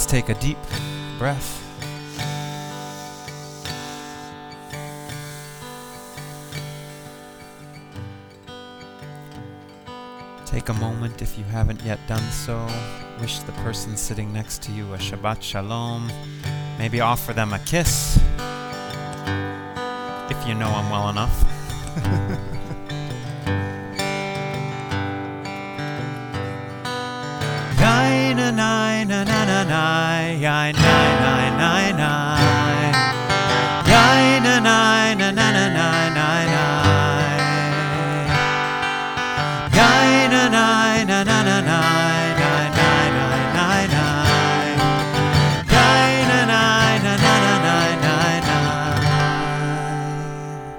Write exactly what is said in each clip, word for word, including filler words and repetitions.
Let's take a deep breath. Take a moment, if you haven't yet done so. Wish the person sitting next to you a Shabbat Shalom. Maybe offer them a kiss, if you know them well enough. Na na na na na na, ya na na na na, ya na na na na na na na, ya na na na na na na, na na na na na, ya na na na na na na.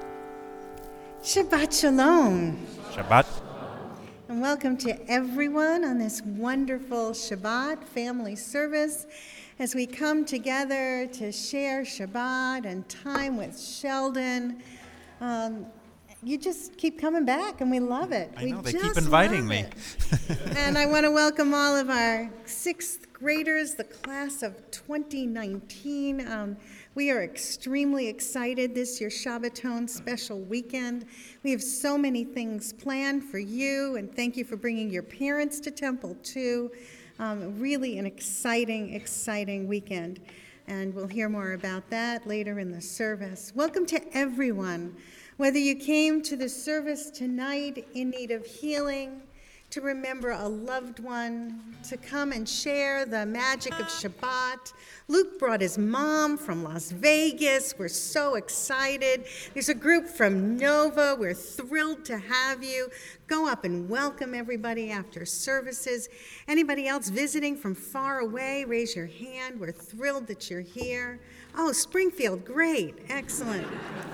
Shabbat Shalom. Shabbat. And welcome to everyone on this wonderful Shabbat family service as we come together to share Shabbat and time with Sheldon. Um, you just keep coming back, and we love it. I we know, they just keep inviting love me. it. And I want to welcome all of our sixth graders, the class of twenty nineteen. Um, we are extremely excited this year, Shabbaton special weekend. We have so many things planned for you, and thank you for bringing your parents to Temple too. Um, really an exciting, exciting weekend, and we'll hear more about that later in the service. Welcome to everyone, whether you came to the service tonight in need of healing, to remember a loved one, to come and share the magic of Shabbat. Luke brought his mom from Las Vegas. We're so excited. There's a group from Nova. We're thrilled to have you. Go up and welcome everybody after services. Anybody else visiting from far away, raise your hand. We're thrilled that you're here. Oh, Springfield, great, excellent.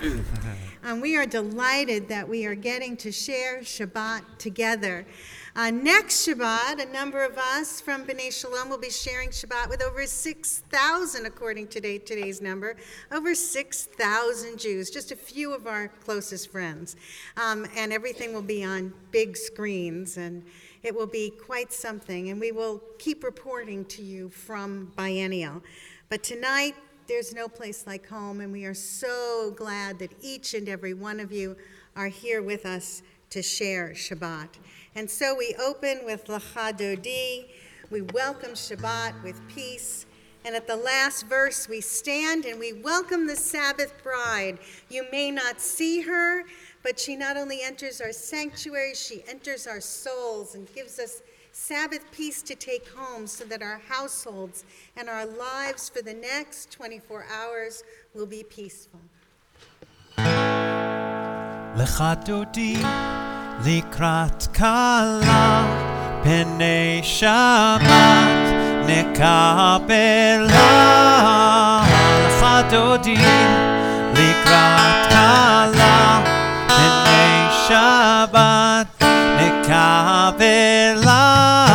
um, we are delighted that we are getting to share Shabbat together. Uh, next Shabbat, a number of us from B'nai Shalom will be sharing Shabbat with over six thousand, according to today, today's number, over six thousand Jews, just a few of our closest friends. Um, and everything will be on big screens, and it will be quite something, and we will keep reporting to you from Biennial. But tonight, there's no place like home, and we are so glad that each and every one of you are here with us to share Shabbat. And so we open with Lecha Dodi. We welcome Shabbat with peace. And at the last verse, we stand and we welcome the Sabbath bride. You may not see her, but she not only enters our sanctuary, she enters our souls and gives us Sabbath peace to take home so that our households and our lives for the next twenty-four hours will be peaceful. Lecha Dodi likrat kala pnei Shabbat nekabela. Lecha Dodi likrat kala pnei Shabbat nekabela.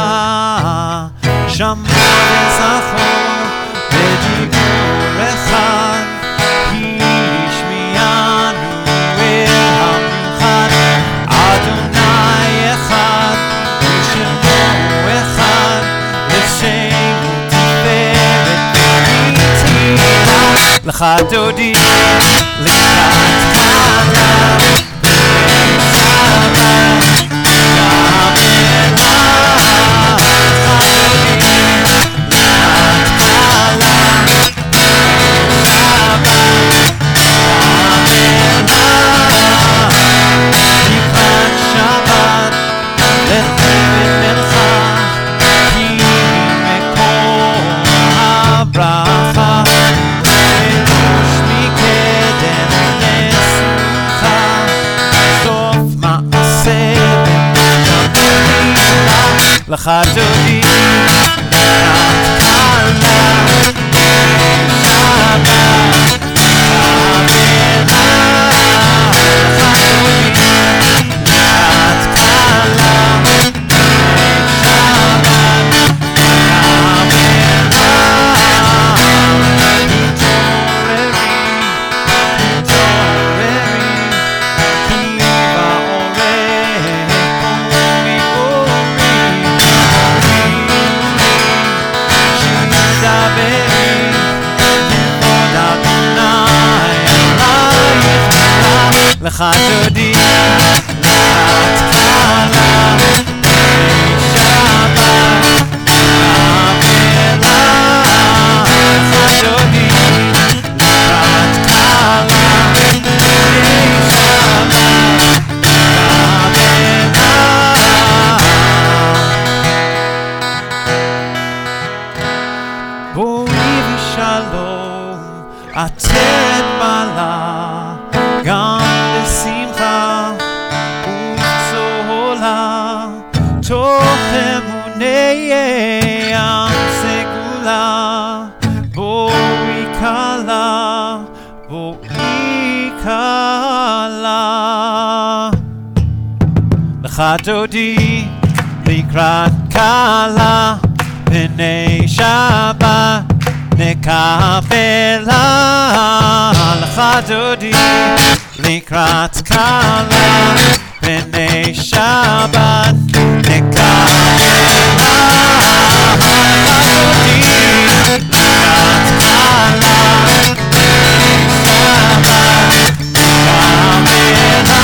Shamar v'zachor v'diבור echad hishmiyanu el hamiuchad. Adonai echad v'shemo echad l'shemu tiferet v'nitzah. Lecha Dodi likrat kala pnei Shabbat nekabela. Lecha Dodi likrat kala pnei Shabbat nekabela. Lecha Dodi likrat kala pnei Shabbat nekabela. Utoreri, utoreri, kiva oreh, ori, ori. לך דודי, לקראת קלה, שבת, קבלה, לך דודי, לקראת קלה, שבת, קבלה. בואי ושלום, עטרת מעלה, גם בשמחה ובצהלה, תוך אמוני עם סגולה. בואי קלה, בואי קלה. לך דודי, לקראת קלה, פני שבת נקבלה. לך דודי, לקראת קלה, פני שבת נקבלה. לך דודי, לקראת קלה, פני שבת נקבלה.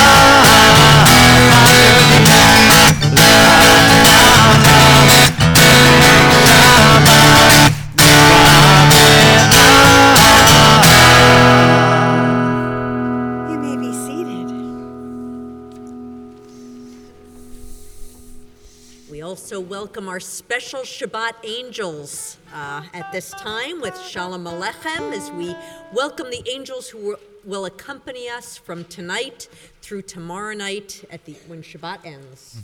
You may be seated. We also welcome our special Shabbat angels uh, at this time with Shalom Aleichem, as we welcome the angels who will, will accompany us from tonight through tomorrow night at the when Shabbat ends.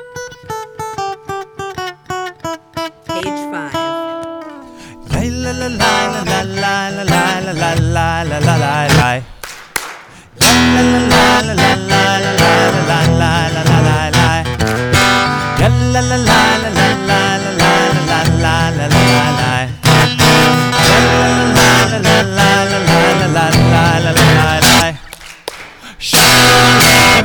Page five. La la la la la la la la la la la la la la. La la la la la la la la la la la la la. La la la la la la la la la la la la la. La la la la la la la la la la. Shalom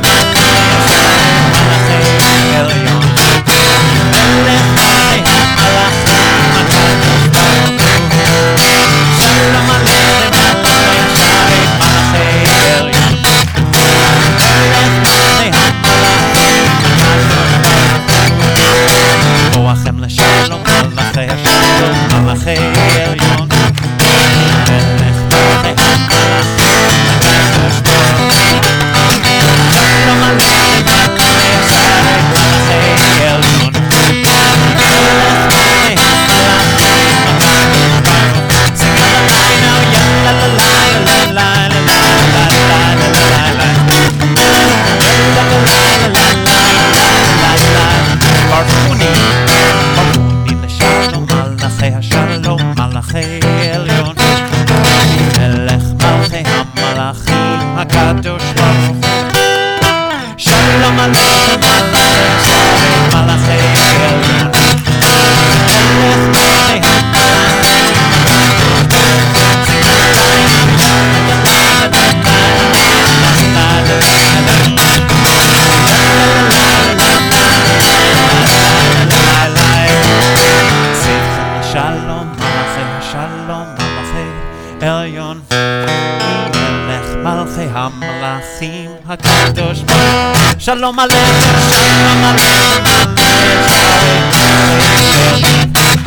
Aleichem Elyon. Elechai Malachim HaKadosh Baruch Hu. Shalom Aleichem Elyon. Malachei Elyon. Elechai Malachim HaKadosh Baruch Hu. Boachem l'shalom Malachei Hashalom Malachei Elyon. Elech Malachei HaKadosh Baruch Hu. Shalom Aleichem Malachei Hashalom Malachei Elyon. Barfuni, barfuni l'shalom malachei hashalom malachei elyon. Melech malchei hamalachim hakadosh baruch hu. Shalom aleichem malachei hashalom malachei elyon. Melech malchei hamalachim Shalom malachei hashalom malachei elyon. Melech malchei hamalachim hakadosh baruch hu. Shalom aleichem, shalom aleichem malachei hashalom malachei elyon.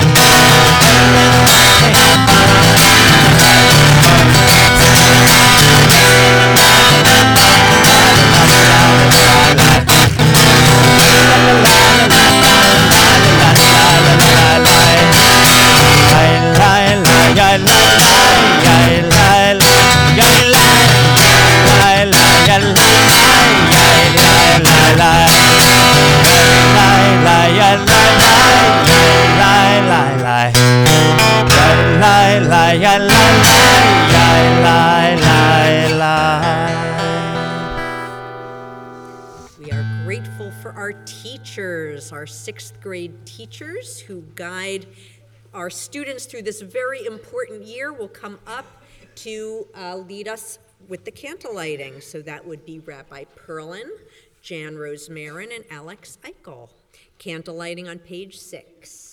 We are grateful for our teachers, our sixth grade teachers who guide our students through this very important year. Will come up to uh, lead us with the candle lighting. So that would be Rabbi Perlin, Jan Rose Marin, and Alex Eichel. Candle lighting on page six.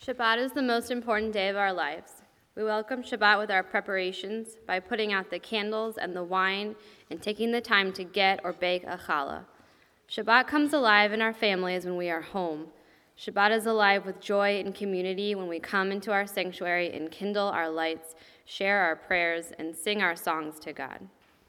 Shabbat is the most important day of our lives. We welcome Shabbat with our preparations by putting out the candles and the wine and taking the time to get or bake a challah. Shabbat comes alive in our families when we are home. Shabbat is alive with joy and community when we come into our sanctuary and kindle our lights, share our prayers, and sing our songs to God.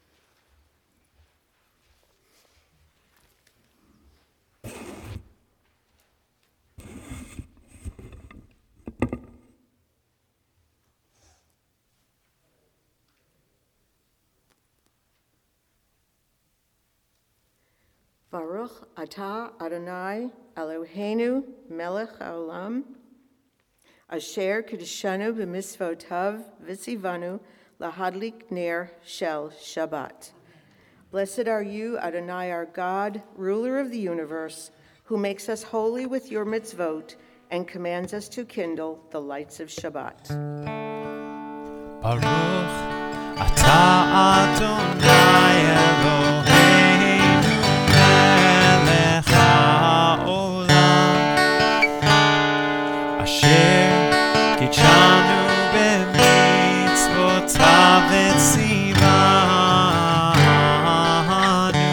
Baruch atah Adonai Eloheinu melech haolam asher kedeshanu b'mitzvotav v'tzivanu lahadlik ner shel Shabbat. Blessed are you, Adonai our God, ruler of the universe, who makes us holy with your mitzvot and commands us to kindle the lights of Shabbat. Baruch atah Adonai Eloheinu melech haolam asher kitshanu b'mitzvotav v'tzivanu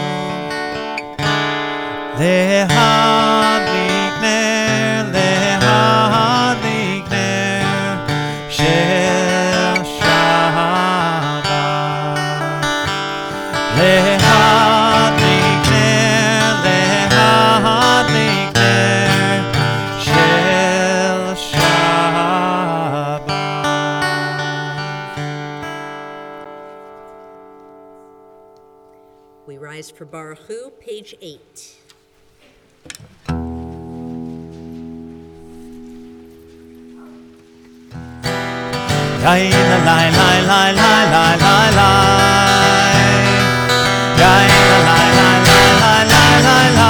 lehadlik ner lehadlik ner shel Shabbat lehadlik ner lehadlik ner shel Shabbat. We rise for Baruch Hu, page eight. Yai la la la la la la la la. Yai la la la la la la la la.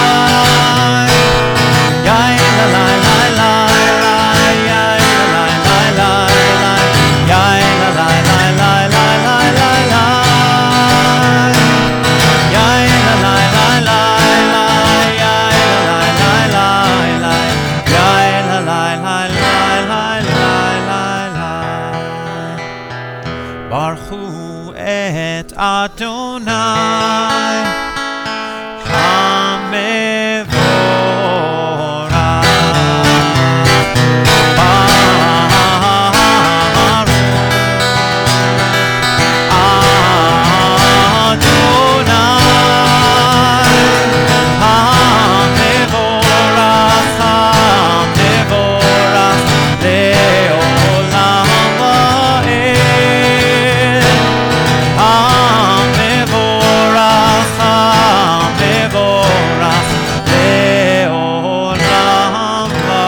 Yai la la la la la. Yai la la la la la. Yai la la la la la la la la. Yai la la la la la. Yai la la la la la. Yai la la la la la la. Baruch hu et Adonai HaMevorach. Baruch Adonai HaMevorach, HaMevorach le'olam va'ed. HaMevorach, HaMevorach le'olam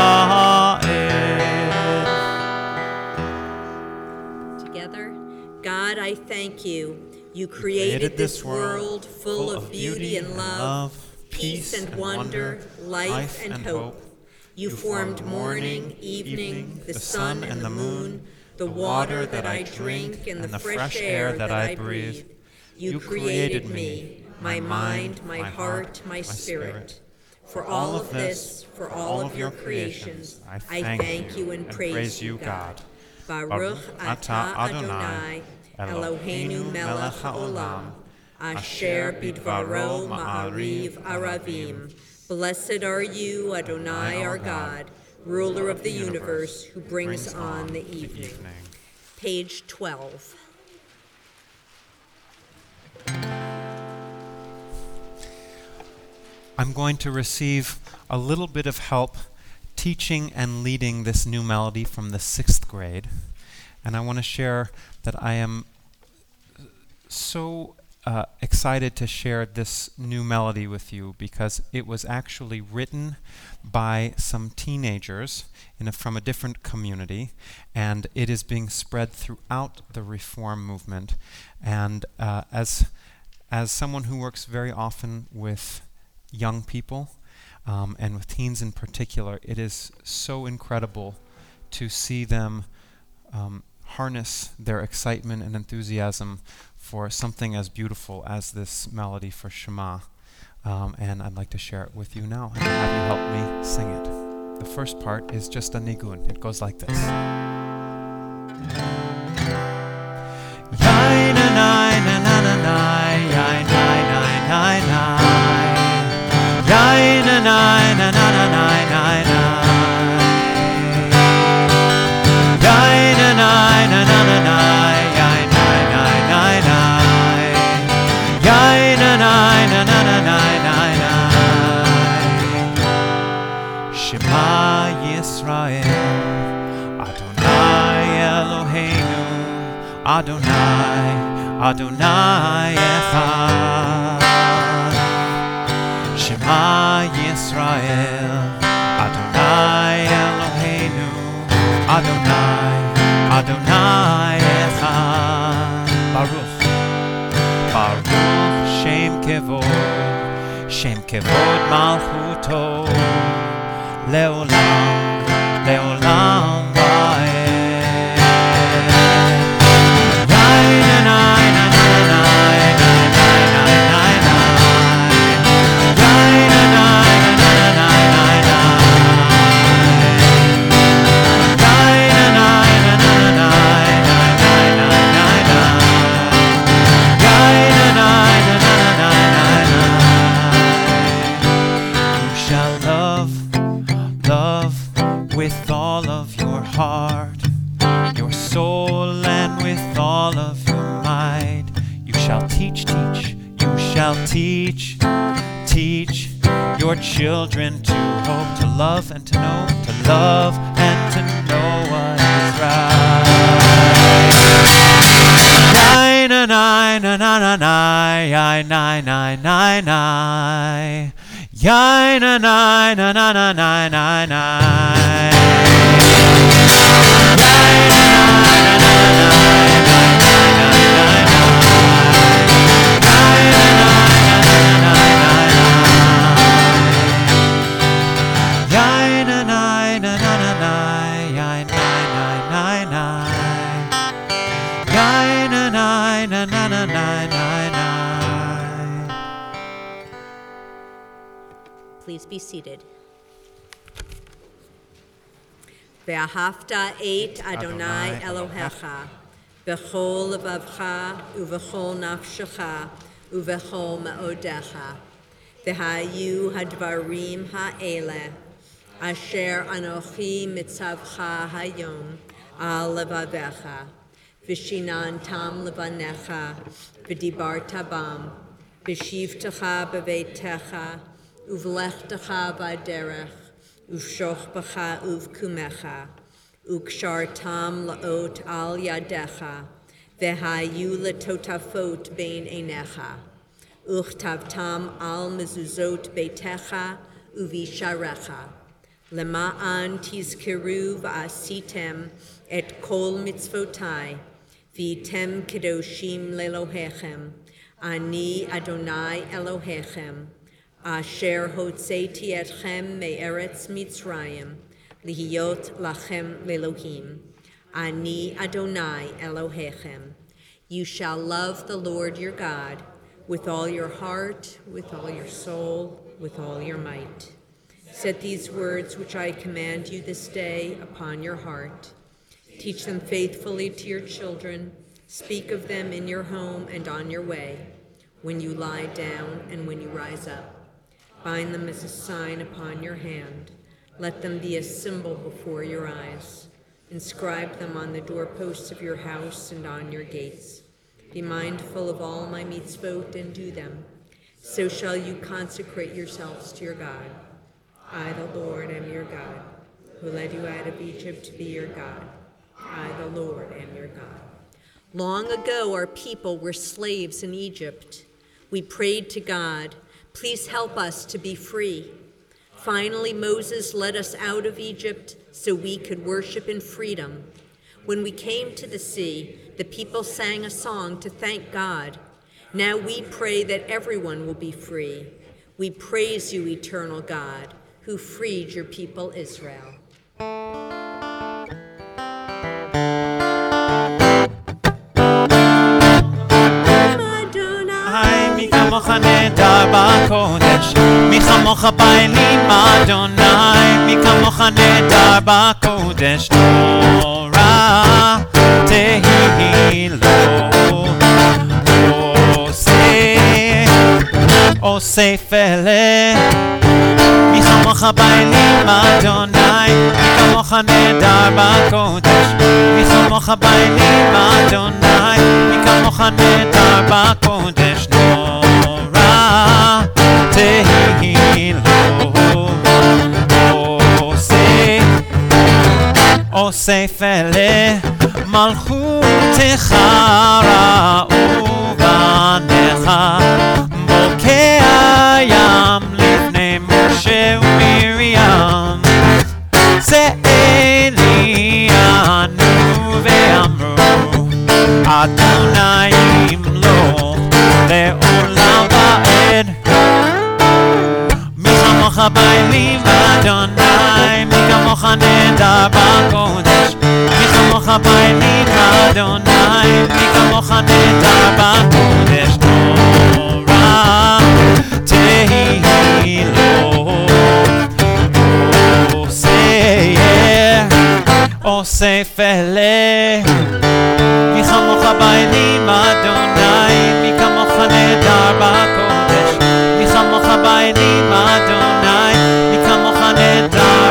va'ed. Together, God, I thank you. You created this world full of beauty and love, peace and wonder, life and hope. You formed morning, evening, the sun and the moon, the water that I drink and the fresh air that I breathe. You created me, my mind, my heart, my spirit. For all of this, for all of your creations, I thank you and praise you, God. Baruch atah Adonai Eloheinu melech haolam asher bidvaro ma'ariv aravim. Blessed are you, Adonai our God, ruler of the universe, who brings on the evening. Page twelve. I'm going to receive a little bit of help teaching and leading this new melody from the sixth grade. And I want to share that I am so uh, excited to share this new melody with you because it was actually written by some teenagers in a, from a different community, and it is being spread throughout the Reform movement. And uh, as as someone who works very often with young people um, and with teens in particular, it is so incredible to see them um, harness their excitement and enthusiasm for something as beautiful as this melody for Shema. Um, and I'd like to share it with you now and have you help me sing it. The first part is just a nigun. It goes like this. Yai na nai na na na nai, yai nai nai nai nai, yai na nai na na na nai nai nai, yai na nai na na na nai, yai nai nai nai nai, yai na nai na na na nai nai nai. Shema Yisrael, Adonai Eloheinu, Adonai, Adonai Echad. Shema Yisrael, Adonai Eloheinu, Adonai, Adonai Echad. Baruch, Baruch Shem Kevod, Shem Kevod Malchuto, Leolam, Leolam Vaed. With all of your heart, your soul, and with all of your might, you shall teach, teach, you shall teach, teach your children to hope, to love and to know, to love and to know what is right. Nine, nine, nine, nine, nine, nine, nine, nine, nine, nine. Yai na na na na na na na na. Please be seated. Ve'ahavta et Adonai Elohecha b'chol levavcha u'v'chol nafshecha u'v'chol ma'odecha v'hayu hadvarim ha'eleh asher anochi mitzavcha hayom al levavecha v'shinantam levanecha v'dibarta bam v'shivtecha b'veitecha Uvlechtecha v'derech, uvshochbecha uvkumecha, ukshartam laot al yadecha, v'hayu letotafot bein einecha, uchtavtam al mezuzot beitecha uvisharecha, lema'an tizkeru v'asitem et kol mitzvotai, v'item kedoshim lelohechem, ani Adonai Elohechem, Asher hotzeti etchem me'eretz Mitzrayim, lihiyot lachem lelohim. Ani Adonai Elohechem. You shall love the Lord your God with all your heart, with all your soul, with all your might. Set these words which I command you this day upon your heart. Teach them faithfully to your children. Speak of them in your home and on your way, when you lie down and when you rise up. Bind them as a sign upon your hand. Let them be a symbol before your eyes. Inscribe them on the doorposts of your house and on your gates. Be mindful of all my mitzvot and do them. So shall you consecrate yourselves to your God. I, the Lord, am your God, who led you out of Egypt to be your God. I, the Lord, am your God. Long ago, our people were slaves in Egypt. We prayed to God, please help us to be free. Finally, Moses led us out of Egypt so we could worship in freedom. When we came to the sea, the people sang a song to thank God. Now we pray that everyone will be free. We praise you, eternal God, who freed your people Israel. מי כמוך נהדר בקודש, מי כמוך באלים אדוני, מי מי כמוך נהדר בקודש נורא תהילו עושה עושה פלא מי כמוך באלים אדוני מי כמוך נהדר בקודש מי כמוך באלים אדוני מי כמוך נהדר בקודש נורא תהילו עושה עושה פלא מלכותך ראו בניך בוקע ים לפני משה ומרים זה אלי ענו ואמרו אדוני ימלוך לעולם ועד מי כמוך באלים אדוני מי כמוך נהדר בקודש מי כמוך באלים אדוני מי כמוך נהדר בקודש נורא תהילו עושה עושה פלא מי כמוך באלים אדוני מי כמוך נהדר בקודש מי כמוך באלים אדוני מי כמוך נהדר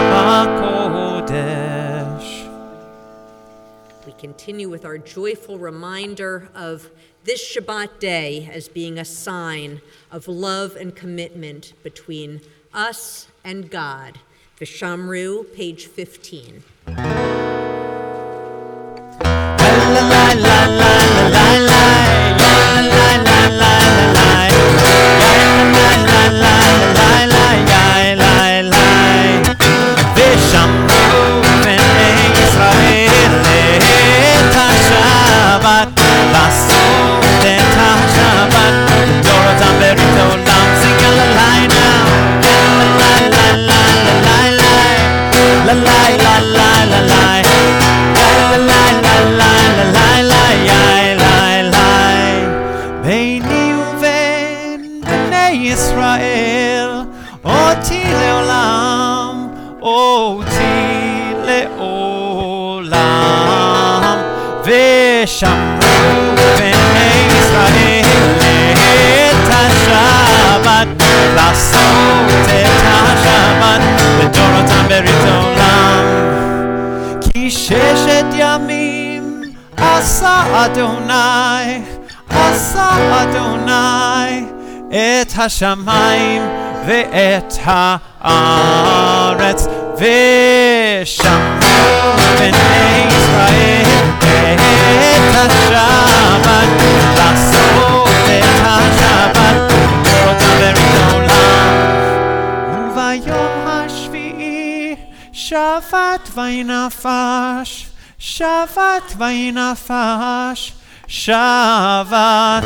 בקודש. We continue with our joyful reminder of this Shabbat day as being a sign of love and commitment between us and God. Vishamru, page fifteen. ושמרו בני ישראל את השבת לעשות את השבת לדורותם ברית עולם כי ששת ימים עשה אדוני עשה אדוני את השמיים ואת הארץ ושמרו בני ישראל את השבת לעשות את השבת לדורותם ברית עולם וביום השביעי שבת וינפש שבת וינפש שבת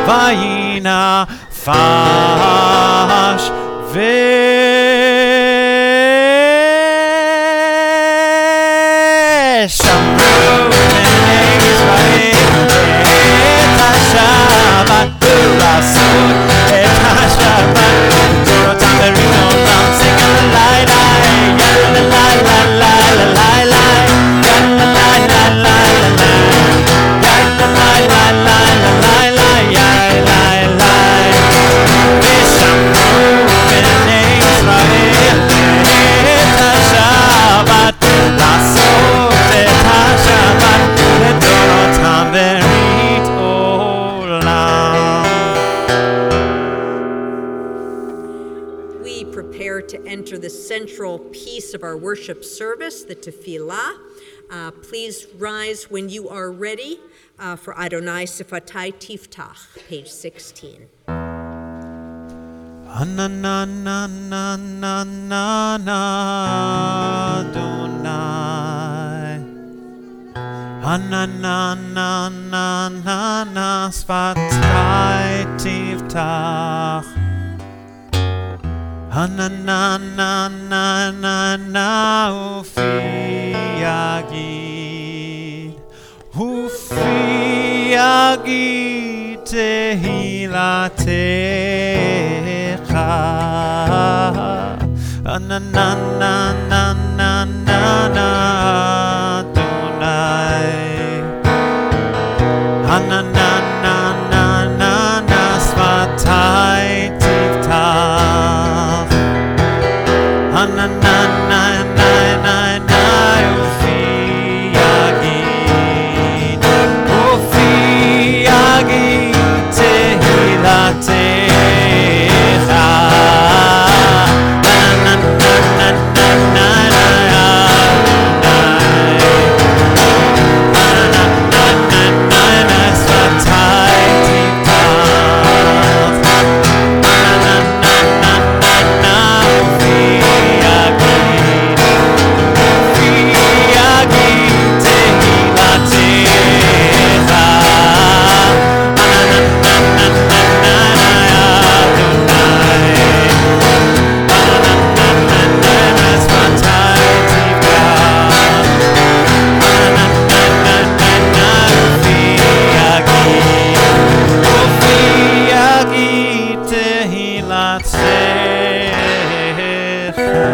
וינפש ושמרו בני ישראל את השבת לעשות את השבת לדורותם ברית עולם sing a la la la la la la la la la la la la To enter the central piece of our worship service, the tefillah. Uh, please rise when you are ready uh, for Adonai Sifatai Tiftach, page sixteen. Ananana Sifatai Tiftach Hananananana ufi yagid ufi yagid tehilatecha Hananananana na Adonai. Hana na na na na na Svatai Tiftach. Hana na na na na na Ufi Yagid. Ufi Yagid Tehilatecha. Na na na na na na na Adonai. Na na na na na na Svatai Tiftach. Na na na na na na Ufi Yagid. Ufi Yagid Tehilatecha. Na na na na na na na Adonai. Na na na na na na Svatai Tiftach. Na na na na na na Ufi Yagid. Ufi Yagid Tehilatecha.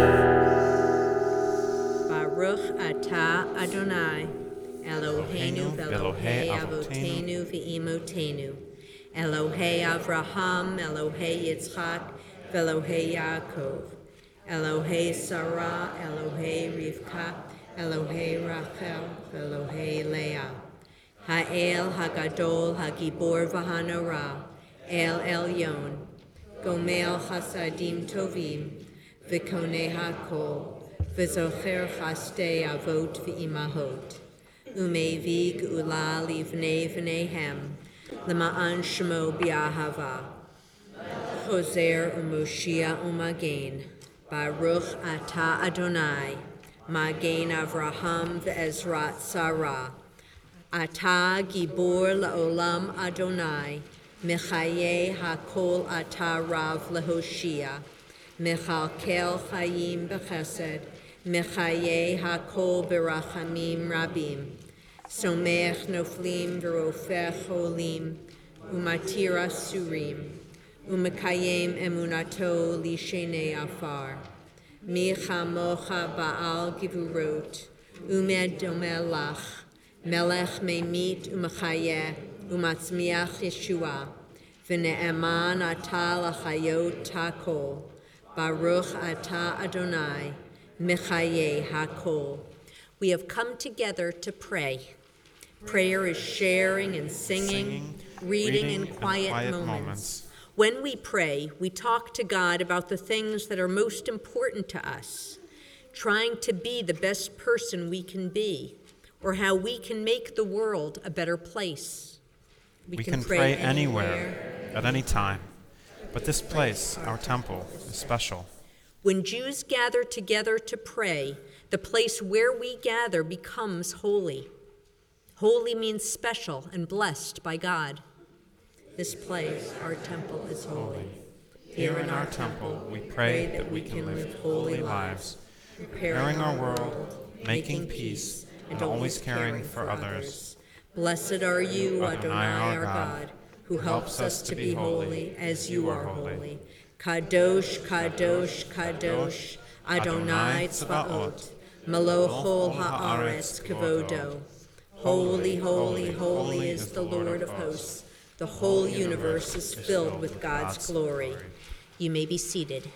Baruch atah Adonai, Eloheinu Elohei v'Elohei Avotenu v'Imotenu, Elohei Avraham, Elohei Yitzchak, v'Elohei Yaakov, Elohei Sarah, Elohei Rivka, Elohei Rachel, v'Elohei Leah, Ha'el Hagadol Hagibor v'Hanora, El Elyon, Gomel Chasadim Tovim, V'Konei HaKol, V'Zocher Chastei Avot V'Imahot, Umevi Geula Livnei V'Nehem, L'Ma'an Shemo B'Ahava, Choser U'Moshia U'Magen, Baruch Atah Adonai, Magen Avraham V'Ezrat Sarah, Atah Gibor La'olam Adonai, Mechaye HaKol Atah Rav Lehoshia, Mechalkel Chayim B'Chesed, Mechaye HaKol B'Rachamim Rabim, Somech Noflim V'Rofech Holim, Umatira Surim, Umekayem Emunato Lishenei Afar, Micha Mocha Baal Givurot, Umed Domelach, Melech Memit Umechayeh, Umatzmiach Yeshua, V'ne'eman Atah L'chayot Takol, Baruch Atah Adonai, Mechaye HaKol. We have come together to pray. Prayer is sharing and singing, Singing, reading, reading, in and quiet, quiet moments. moments. When we pray, we talk to God about the things that are most important to us, trying to be the best person we can be, or how we can make the world a better place. We can pray anywhere, at any time. But this place, our temple, is special. When Jews gather together to pray, the place where we gather becomes holy. Holy means special and blessed by God. This place, our temple, is holy. Here in our temple, we pray that we can live holy lives, preparing our world, making peace, and always caring for others. Blessed are you, Adonai, our God, who helps us to be holy as you are holy. Kadosh, Kadosh, Kadosh, Adonai Tzvaot, Melochol haaretz kavodo. Holy, holy, holy is the Lord of hosts. The whole universe is filled with God's glory. You may be seated.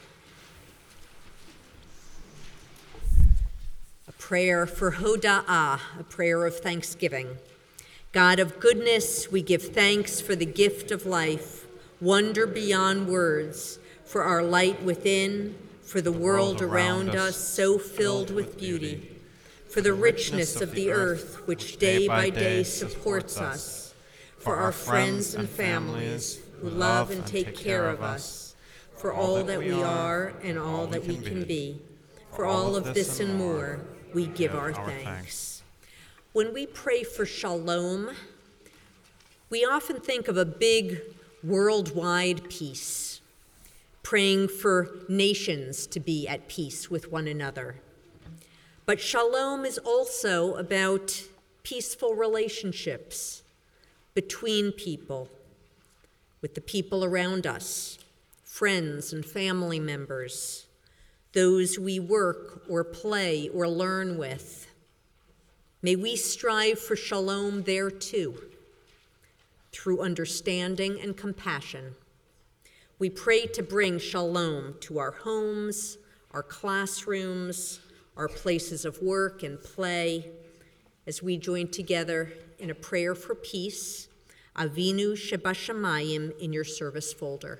A prayer for Hoda'ah, a prayer of thanksgiving. God of goodness, we give thanks for the gift of life, wonder beyond words, for our light within, for the world around us so filled with beauty, for the richness of the earth which day by day supports us, for our friends and families who love and take care of us, for all that we are and all that we can be. For all of this and more, we give our thanks. When we pray for shalom, we often think of a big worldwide peace, praying for nations to be at peace with one another. But shalom is also about peaceful relationships between people, with the people around us, friends and family members, those we work or play or learn with. May we strive for shalom there too, through understanding and compassion. We pray to bring shalom to our homes, our classrooms, our places of work and play, as we join together in a prayer for peace, Avinu Shebashamayim, in your service folder.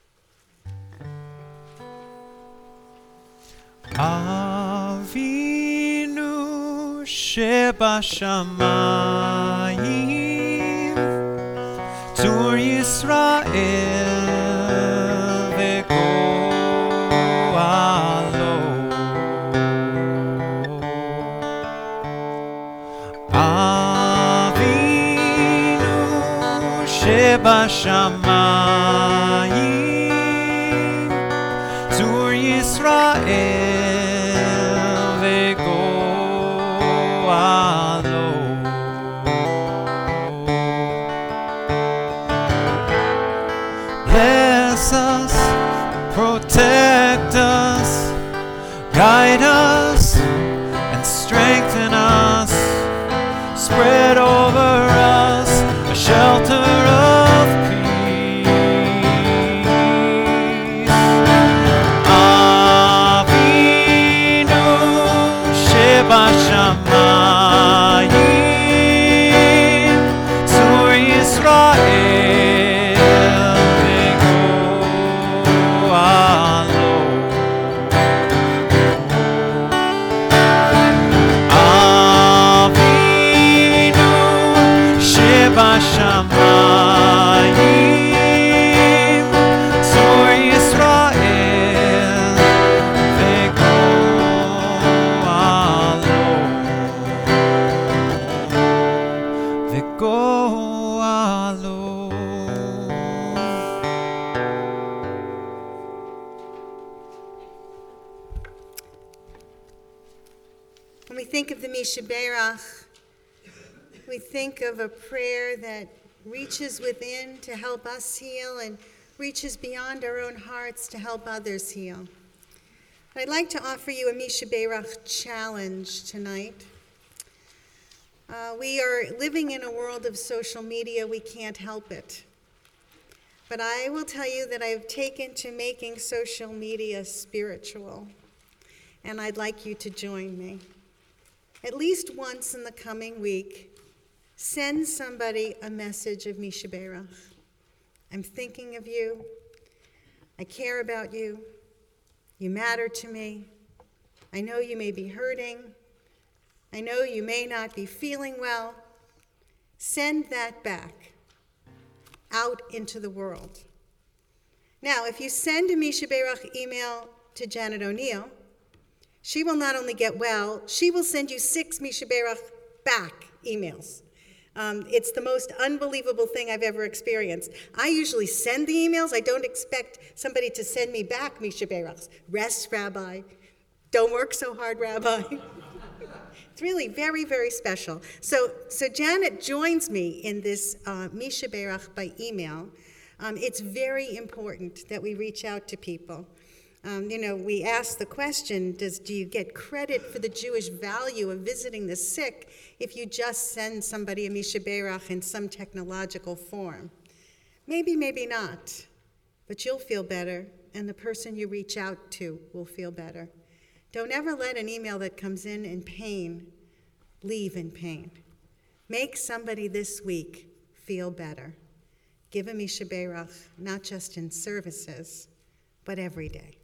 Avinu Shebashamayim, Tzur Yisrael ve'go'alo. Avinu Shebashamayim, Tzur Yisrael protect us, guide us, and strengthen us. Spread over us a shelter of peace. Avinu Shebashamayim, Tzur Yisrael. Shamayim, Tzur Yisrael ve'go'alo, ve'go'alo. When we think of the Mishaberach, we think of a prayer that reaches within to help us heal and reaches beyond our own hearts to help others heal. I'd like to offer you a Mishaberach challenge tonight. Uh, we are living in a world of social media. We can't help it. But I will tell you that I've taken to making social media spiritual, and I'd like you to join me. At least once in the coming week, send somebody a message of Mishaberach. I'm thinking of you. I care about you. You matter to me. I know you may be hurting. I know you may not be feeling well. Send that back out into the world. Now, if you send a Mishaberach email to Janet O'Neill, she will not only get well, she will send you six Mishaberach back emails. Um, it's the most unbelievable thing I've ever experienced. I usually send the emails. I don't expect somebody to send me back Mishaberachs. Rest, Rabbi. Don't work so hard, Rabbi. It's really very, very special. So, so Janet joins me in this uh, Mishaberach by email. Um, it's very important that we reach out to people. Um, you know, we ask the question, does, do you get credit for the Jewish value of visiting the sick if you just send somebody a Mishaberach in some technological form? Maybe, maybe not. But you'll feel better, and the person you reach out to will feel better. Don't ever let an email that comes in in pain leave in pain. Make somebody this week feel better. Give a Mishaberach, not just in services, but every day.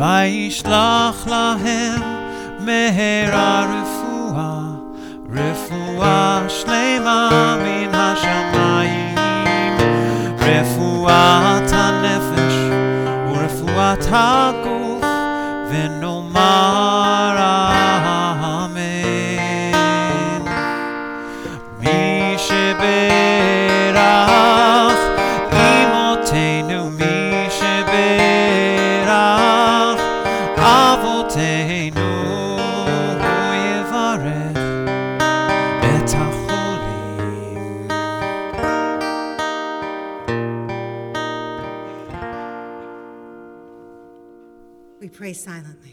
וישלח להם מהרה רפואה, רפואה שלמה מן השמיים, רפואת הנפש ורפואת הגוף, ונאמר אמן. מי שברך אמותינו, מי שברך אבותינו, הוא יברך את החולים. We pray silently.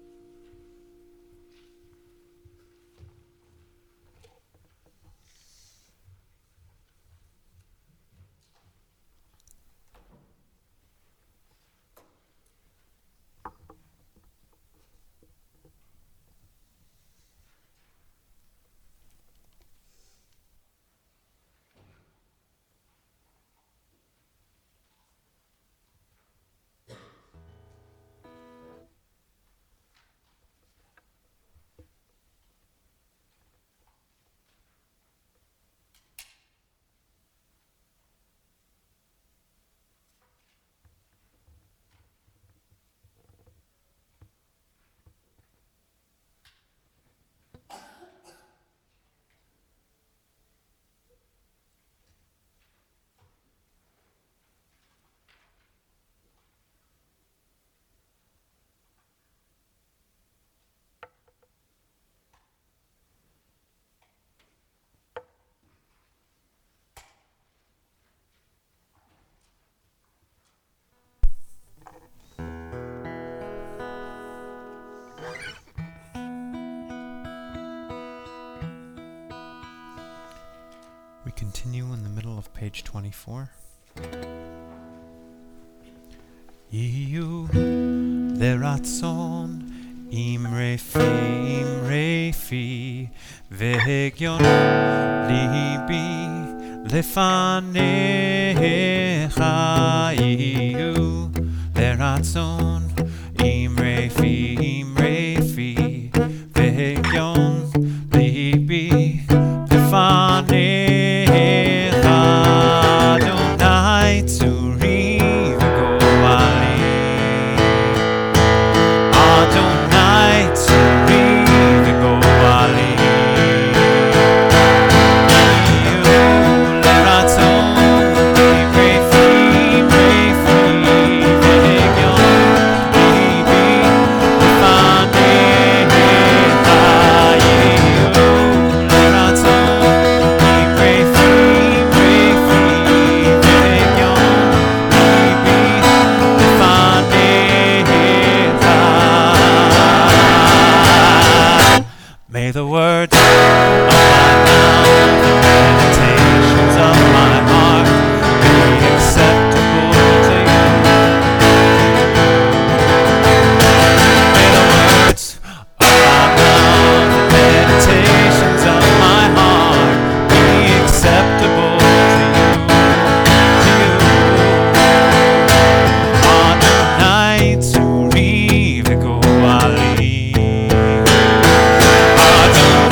We continue in the middle of page twenty-four. Iyu leratzon imrefi imrefi vehegyon libi lefanecha. Iyu leratzon imrefi imrefi vehegyon libi lefanecha. May the words of my mouth and the meditations of my heart be acceptable to you. May the words of my mouth and meditations of my heart be acceptable to you, to you. Adonai tzuri v'goali. Adonai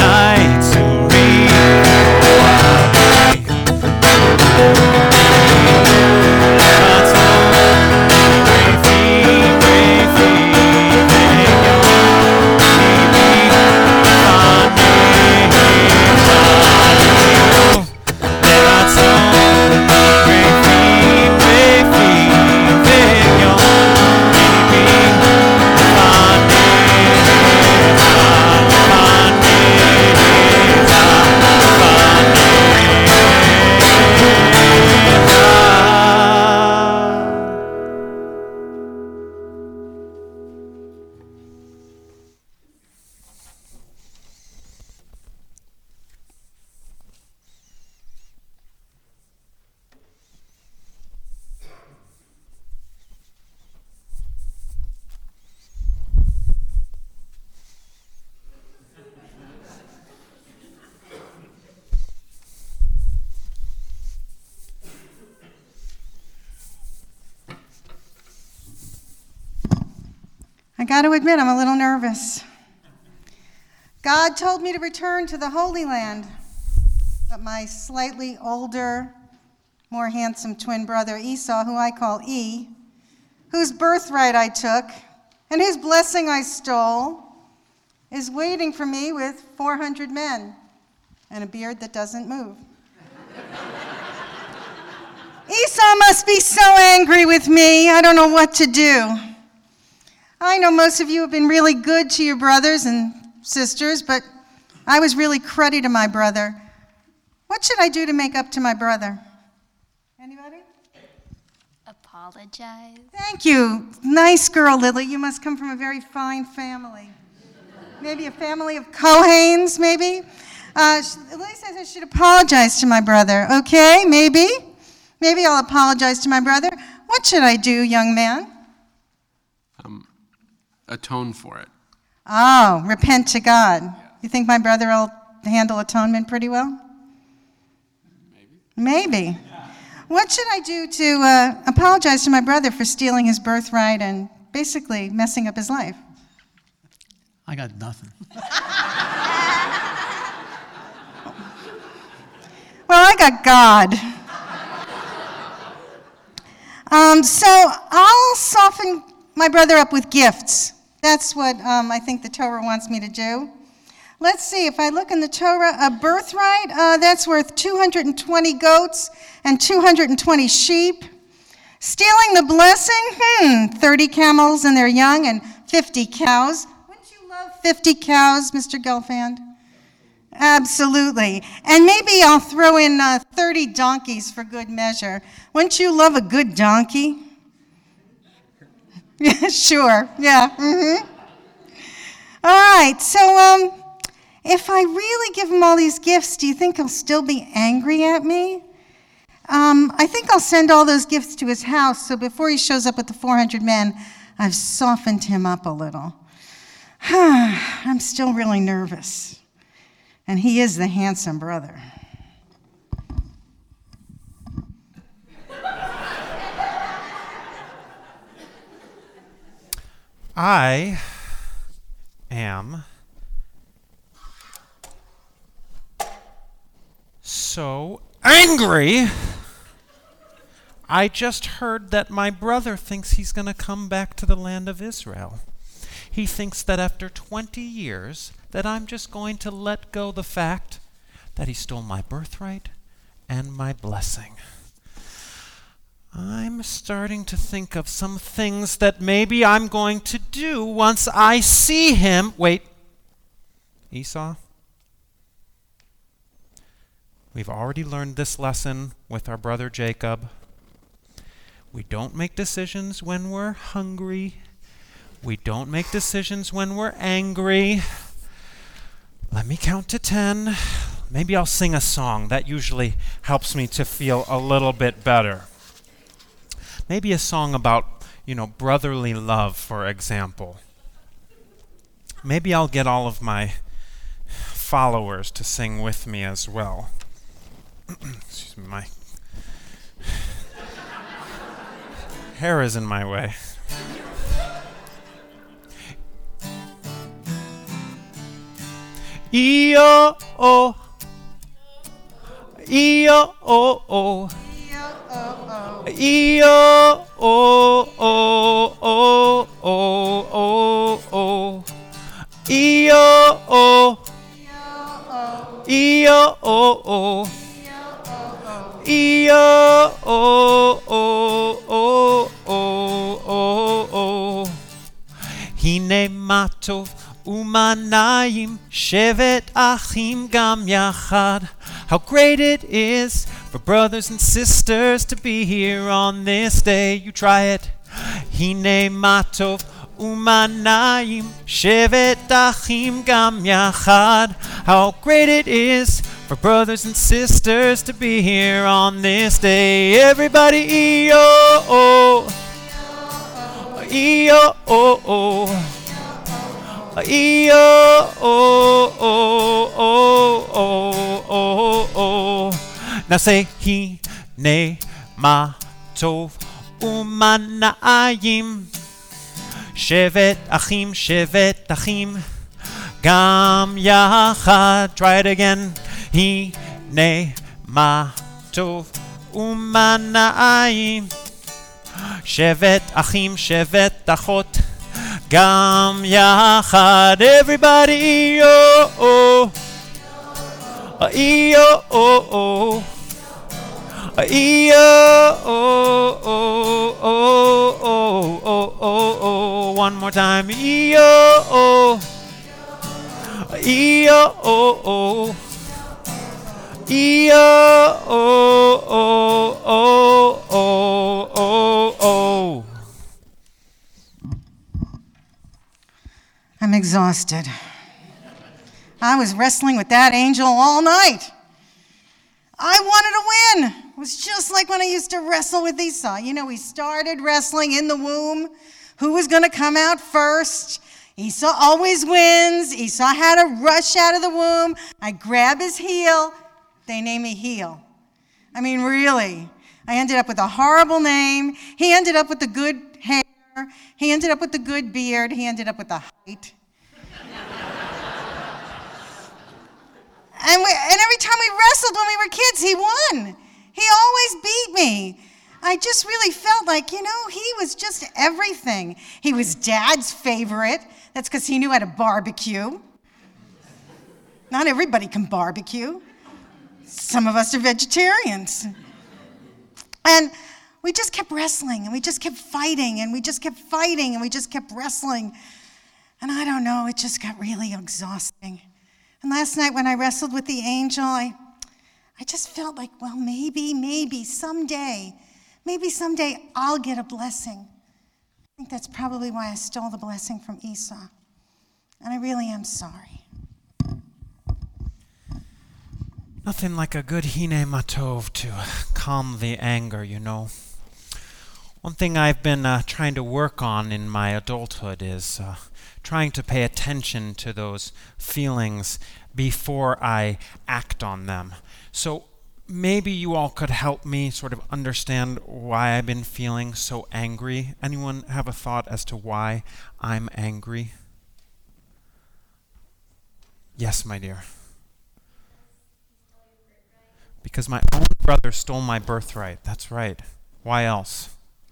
I got to admit, I'm a little nervous. God told me to return to the Holy Land, but my slightly older, more handsome twin brother Esau, who I call E, whose birthright I took and whose blessing I stole, is waiting for me with four hundred men and a beard that doesn't move. Esau must be so angry with me. I don't know what to do. I know most of you have been really good to your brothers and sisters, but I was really cruddy to my brother. What should I do to make up to my brother? Anybody? Apologize. Thank you. Nice girl, Lily. You must come from a very fine family. Maybe a family of Cohanes, maybe? Uh, Lily says I should apologize to my brother. Okay, maybe. Maybe I'll apologize to my brother. What should I do, young man? Um, atone for it. Oh, repent to God. You think my brother will handle atonement pretty well? Maybe. Maybe. What should I do to uh, apologize to my brother for stealing his birthright and basically messing up his life? I got nothing. Well, I got God. Um, so I'll soften my brother up with gifts. That's what um, I think the Torah wants me to do. Let's see, if I look in the Torah, a birthright, uh, that's worth two hundred twenty goats and two hundred twenty sheep. Stealing the blessing, hmm, thirty camels and their young and fifty cows. Wouldn't you love fifty cows, Mister Gelfand? Absolutely. And maybe I'll throw in uh, thirty donkeys for good measure. Wouldn't you love a good donkey? Yeah, sure. Yeah. Mm-hmm. All right. So, um, if I really give him all these gifts, do you think he'll still be angry at me? Um, I think I'll send all those gifts to his house, so before he shows up with the four hundred men, I've softened him up a little. I'm still really nervous. And he is the handsome brother. I am so angry. I just heard that my brother thinks he's going to come back to the land of Israel. He thinks that after twenty years that I'm just going to let go the fact that he stole my birthright and my blessing. I'm starting to think of some things that maybe I'm going to do once I see him. Wait, Esau? We've already learned this lesson with our brother Jacob. We don't make decisions when we're hungry. We don't make decisions when we're angry. Let me count to ten. Maybe I'll sing a song. That usually helps me to feel a little bit better. Maybe a song about, you know, brotherly love, for example. Maybe I'll get all of my followers to sing with me as well. Excuse me, my hair is in my way. E-O, oh, E-O, oh, oh, E-O, oh, oh, oh, oh, oh, oh, E-O, oh, E-O, oh, oh, E-O, oh, oh, oh, oh, oh, oh, Hine matov umanayim shevet achim gam yachad. How great it is for brothers and sisters to be here on this day. You try it. Hine matov umanayim shevet achim gam yachad. How great it is for brothers and sisters to be here on this day. Everybody, E-O-O, E-O-O-O, E-O-O-O-O-O-O. Now say, Hine ma tov umanayim Shevet achim, shevet achim, gam yachad. Try it again. Hine ma tov umana'im. Shevet achim, shevet achot, gam yachad. Everybody, oh, oh. E-oh, oh, oh. E-oh, oh, oh, oh, oh, oh, oh, oh. One more time. E-oh, oh. E-oh, oh, oh. E-oh, oh, oh, oh, oh, oh, oh. I'm exhausted. I was wrestling with that angel all night. I wanted to win. It was just like when I used to wrestle with Esau. You know, we started wrestling in the womb. Who was going to come out first? Esau always wins. Esau had to rush out of the womb. I grab his heel. They name me Heel. I mean, really. I ended up with a horrible name. He ended up with the good hair. He ended up with the good beard. He ended up with the height. And, we, and every time we wrestled when we were kids, he won. He always beat me. I just really felt like, you know, he was just everything. He was Dad's favorite. That's because he knew how to barbecue. Not everybody can barbecue. Some of us are vegetarians. And we just kept wrestling, and we just kept fighting, and we just kept fighting, and we just kept wrestling. And I don't know, it just got really exhausting. And last night when I wrestled with the angel, I, I just felt like, well, maybe, maybe someday, maybe someday I'll get a blessing. I think that's probably why I stole the blessing from Esau. And I really am sorry. Nothing like a good hine matov to calm the anger, you know. One thing I've been uh, trying to work on in my adulthood is uh, trying to pay attention to those feelings before I act on them. So maybe you all could help me sort of understand why I've been feeling so angry. Anyone have a thought as to why I'm angry? Yes, my dear. Because my own brother stole my birthright. That's right. Why else?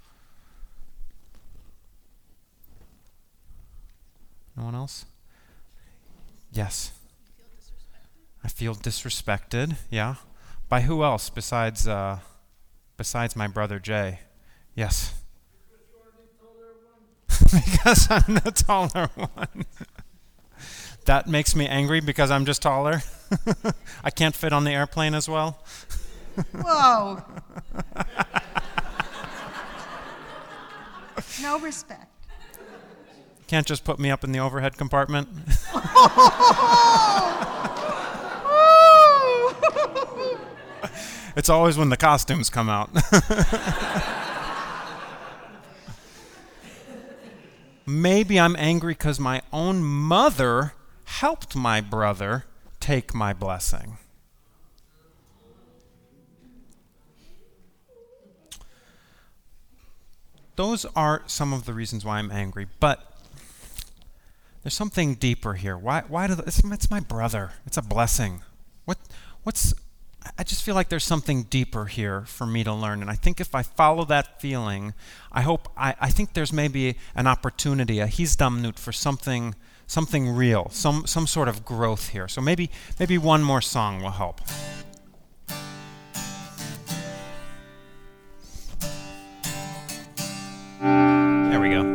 No one else? Yes. I feel disrespected. Yeah. By who else besides uh, besides my brother Jay? Yes. Because I'm the taller one. That makes me angry because I'm just taller. I can't fit on the airplane as well. Whoa. No respect. Can't just put me up in the overhead compartment. It's always when the costumes come out. Maybe I'm angry because my own mother helped my brother take my blessing. Those are some of the reasons why I'm angry, but there's something deeper here. Why? Why do the, it's, it's my brother? It's a blessing. What? What's? I just feel like there's something deeper here for me to learn, and I think if I follow that feeling, I hope I, I think there's maybe an opportunity, a hisdamnut for something, something real, some some sort of growth here. So maybe maybe one more song will help. There we go.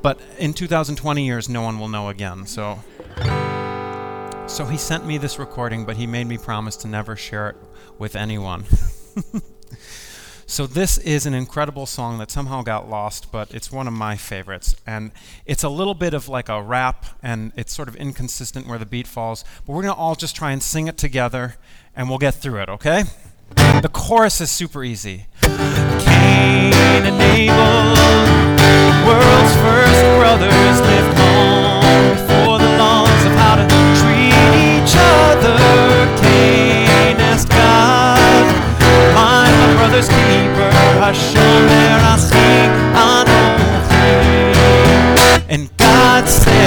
but in two thousand twenty years, no one will know again. So, so he sent me this recording, but he made me promise to never share it with anyone. So this is an incredible song that somehow got lost, but it's one of my favorites. And it's a little bit of like a rap, and it's sort of inconsistent where the beat falls. But we're going to all just try and sing it together, and we'll get through it, okay? The chorus is super easy. Cain and Abel, world's first brothers, lived long before the laws of how to treat each other. Cain asked God, "I'm my brother's keeper, Hashomer Achi Anochi." And God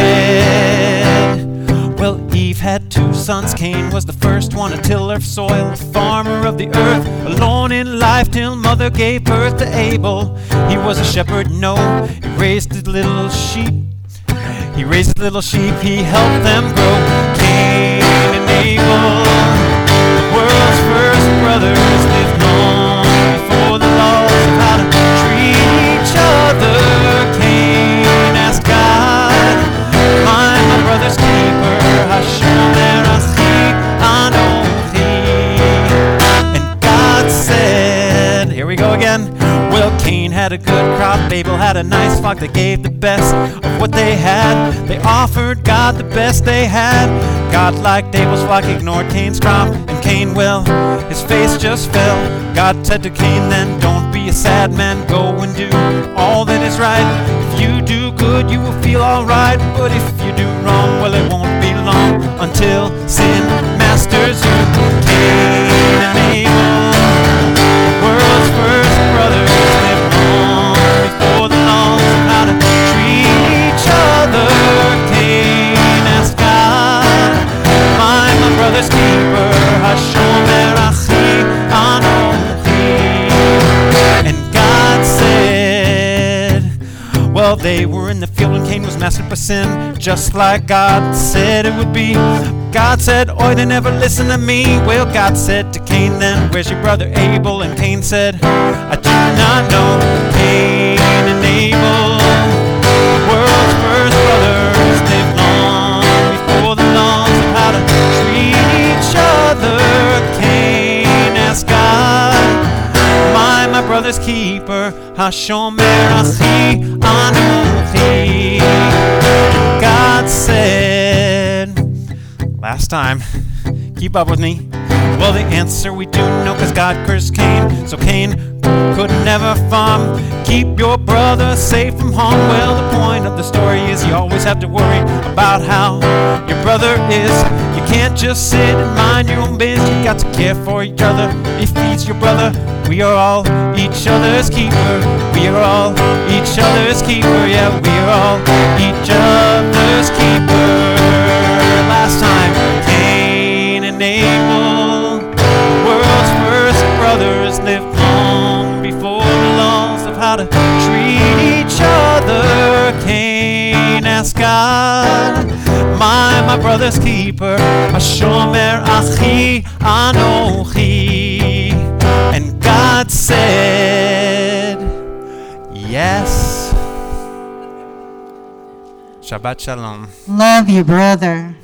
said, well, Eve had two sons. Cain was the first one, a tiller of soil, a farmer of the earth, alone in life till mother gave birth to Abel. He was a shepherd, no, he raised his little sheep. He raised his little sheep, he helped them grow. Cain and Abel, the world's first brothers, lived long before the laws of how to treat each other. Cain asked God, "I'm my brother's keeper, Hashomer Achi Anochi." And God said, here we go again. Well, Cain had a good crop, Abel had a nice flock. They gave the best of what they had. They offered God the best they had. God liked Abel's flock, ignored Cain's crop. And Cain, well, his face just fell. God said to Cain then, "Don't be a sad man, go and do all that is right. If you do good, you will feel alright. But if you do wrong, well, it won't be long until sin masters you." Cain and Abel, world's first brothers, lived long before the laws of how to treat each other. Cain asked God, "I'm my brother's keeper, Hashomer Achi Anochi." And God said, well, they were in the field when Cain was mastered by sin, just like God said it would be. God said, "Oi, they never listen to me." Well, God said to Cain then, "Where's your brother Abel?" And Cain said, "I do not know." Cain and Abel, world's first brothers, lived long before the laws of how to treat each other. Cain asked God, "Am I my brother's keeper, Hashomer Achi Anochi?" God said, last time, keep up with me. Well, the answer we do know, cause God cursed Cain, so Cain could never farm. Keep your brother safe from harm. Well, the point of the story is you always have to worry about how your brother is. You can't just sit and mind your own biz. You got to care for each other. If he's your brother, we are all each other's keeper. We are all each other's keeper. Yeah, we are all each other's keeper. Last time, Cain and Abel, world's first brothers, lived long before the laws of how to treat each other. Cain asked God, "Am I my brother's keeper, Hashomer Achi Anochi?" And God said, yes. Shabbat Shalom. Love you, brother.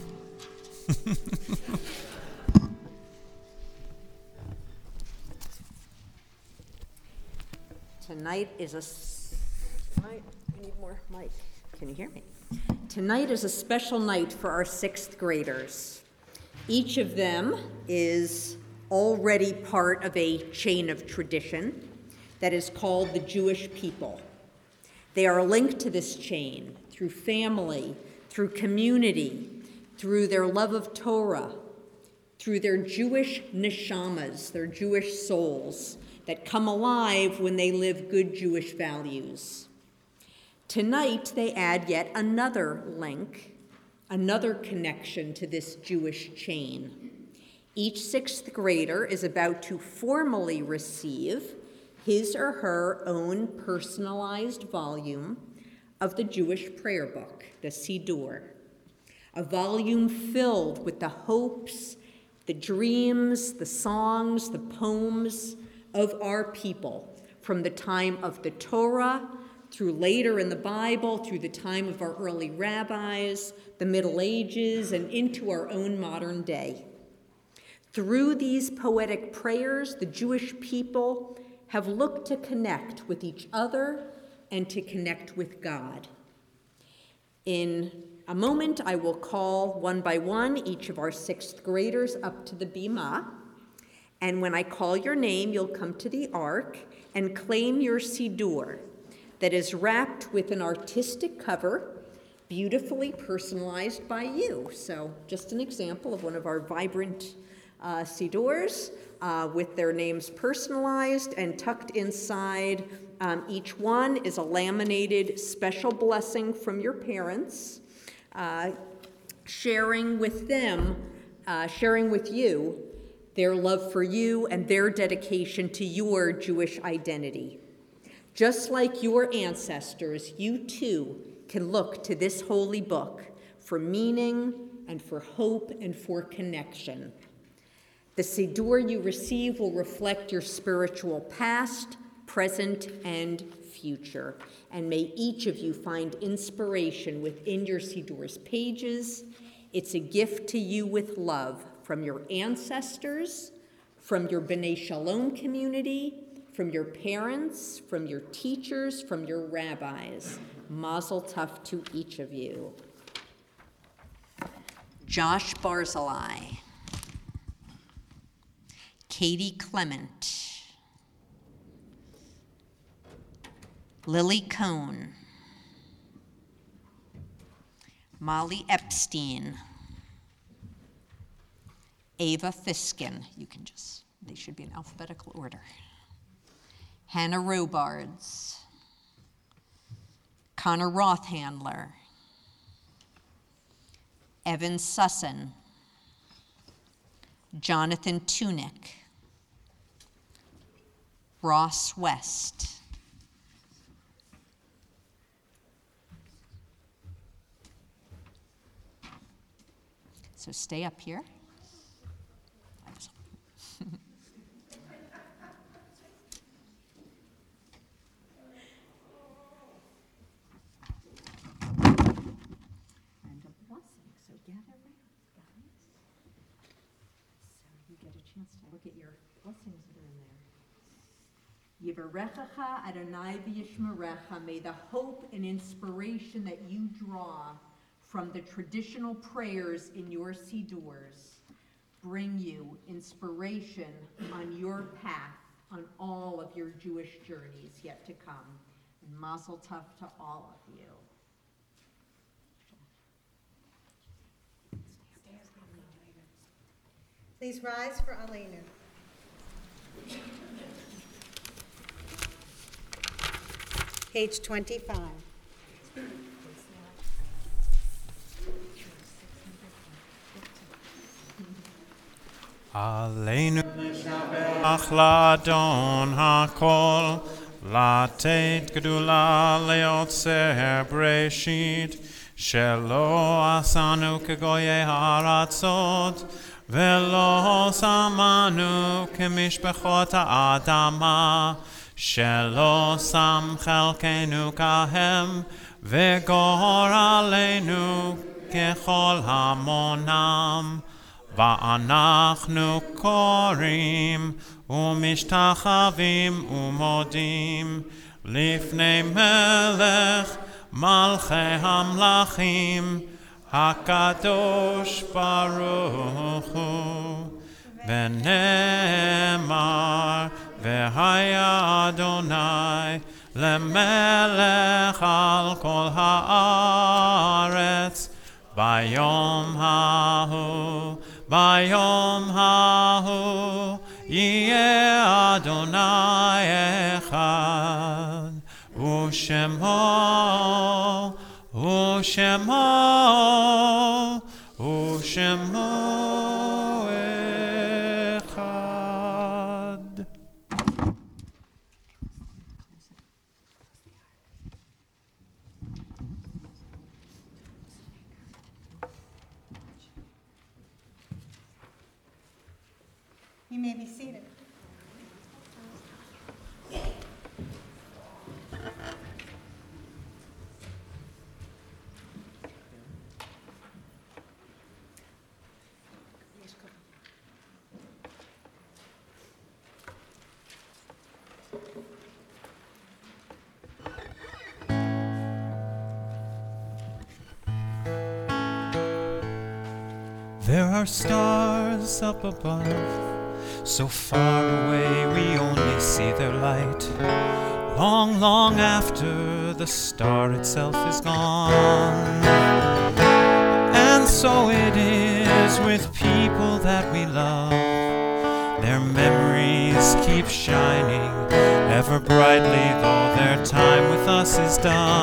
Tonight is a, s- tonight, I need more mic. Can you hear me? Tonight is a special night for our sixth graders. Each of them is already part of a chain of tradition that is called the Jewish people. They are linked to this chain through family, through community, through their love of Torah, through their Jewish neshamas, their Jewish souls that come alive when they live good Jewish values. Tonight, they add yet another link, another connection to this Jewish chain. Each sixth grader is about to formally receive his or her own personalized volume of the Jewish prayer book, the Siddur, a volume filled with the hopes, the dreams, the songs, the poems of our people from the time of the Torah through later in the Bible, through the time of our early rabbis, the Middle Ages, and into our own modern day. Through these poetic prayers, the Jewish people have looked to connect with each other and to connect with God. In a moment, I will call one by one each of our sixth graders up to the bima. And when I call your name, you'll come to the ark and claim your siddur that is wrapped with an artistic cover, beautifully personalized by you. So just an example of one of our vibrant uh, siddurs uh, with their names personalized, and tucked inside um, each one is a laminated special blessing from your parents, uh, sharing with them, uh, sharing with you their love for you and their dedication to your Jewish identity. Just like your ancestors, you too can look to this holy book for meaning and for hope and for connection. The Siddur you receive will reflect your spiritual past, present, and future. And may each of you find inspiration within your Siddur's pages. It's a gift to you with love from your ancestors, from your B'nai Shalom community, from your parents, from your teachers, from your rabbis. Mazel tov to each of you. Josh Barzilai, Katie Clement, Lily Cohn, Molly Epstein, Ava Fiskin, you can just, they should be in alphabetical order. Hannah Robards, Connor Rothandler, Evan Sussin, Jonathan Tunick, Ross West, so stay up here. Blessings that are in there. Yivarechacha Adonai v'yishmerecha. May the hope and inspiration that you draw from the traditional prayers in your Siddurs bring you inspiration on your path, on all of your Jewish journeys yet to come. And mazel tov to all of you. Please rise for Aleinu. Page twenty-five. Aleinu ach ladon hakol, latet gedula leotzer breshit, shelo asanu kegoye haratzot, velo samanu kemishpechot ha'adama, shelo sam chelkenu kahem, vegor aleinu kechol hamonam. ואנחנו קוראים ומשתחווים ומודים לפני מלך מלכי המלכים הקדוש ברוך הוא ונאמר והיה אדוני למלך על כל הארץ ביום ההוא ביום ההוא יהיה אדוני אחד ושמו ושמו ושמו אחד. You may be seated. There are stars up above, so far away we only see their light. Long, long after the star itself is gone. And so it is with people that we love. Their memories keep shining ever brightly, though their time with us is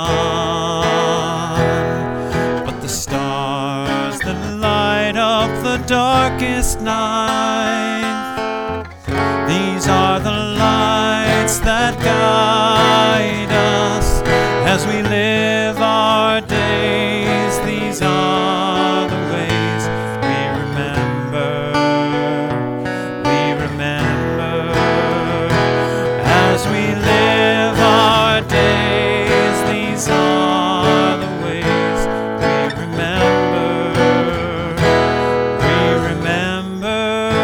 done. But the stars that light up the darkest night, these are the lights that guide us as we live our days. These are the ways we remember, we remember as we live our days. These are the ways we remember, we remember.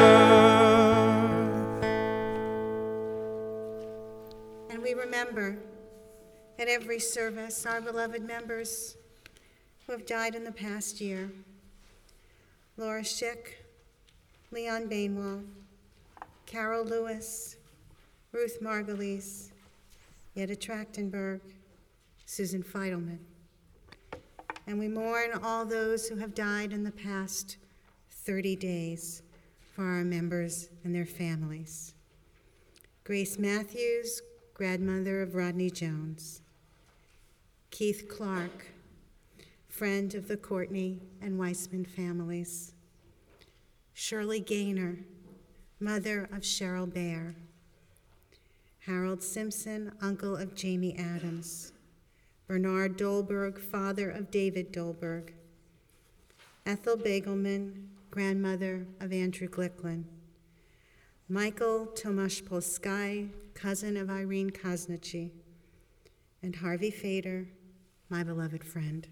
And we remember at every service our beloved members who have died in the past year. Laura Schick, Leon Bainwall, Carol Lewis, Ruth Margulies, Yetta Trachtenberg, Susan Feidelman. And we mourn all those who have died in the past thirty days for our members and their families. Grace Matthews, grandmother of Rodney Jones. Keith Clark, friend of the Courtney and Weissman families. Shirley Gaynor, mother of Cheryl Baer. Harold Simpson, uncle of Jamie Adams. Bernard Dolberg, father of David Dolberg. Ethel Bagelman, grandmother of Andrew Glicklin. Michael Tomasz Polsky, cousin of Irene Kosnichi. And Harvey Fader, my beloved friend.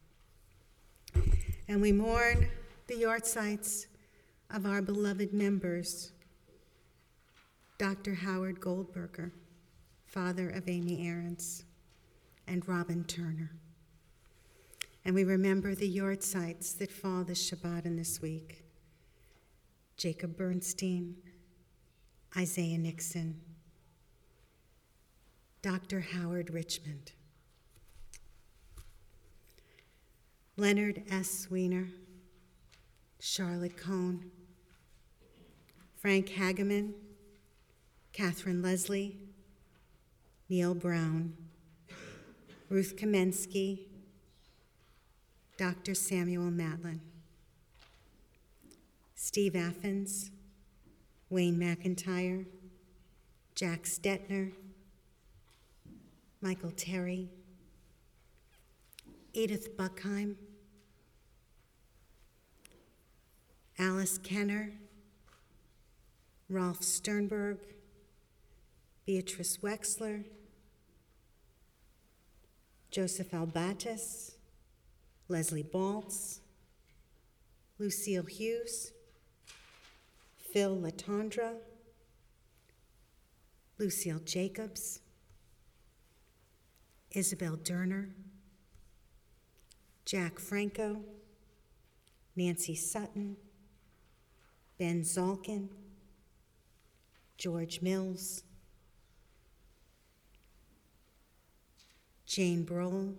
And we mourn the yahrzeits of our beloved members. Doctor Howard Goldberger, father of Amy Aarons, and Robin Turner. And we remember the yahrzeits that fall this Shabbat and this week. Jacob Bernstein, Isaiah Nixon, Doctor Howard Richmond, Leonard S. Weiner, Charlotte Cohn, Frank Hageman, Catherine Leslie, Neil Brown, Ruth Kamensky, Doctor Samuel Matlin, Steve Athens, Wayne McIntyre, Jack Stetner, Michael Terry, Edith Buckheim, Alice Kenner, Rolf Sternberg, Beatrice Wexler, Joseph Albatis, Leslie Baltz, Lucille Hughes, Phil Latondra, Lucille Jacobs, Isabel Derner, Jack Franco, Nancy Sutton, Ben Zalkin, George Mills, Jane Brohl,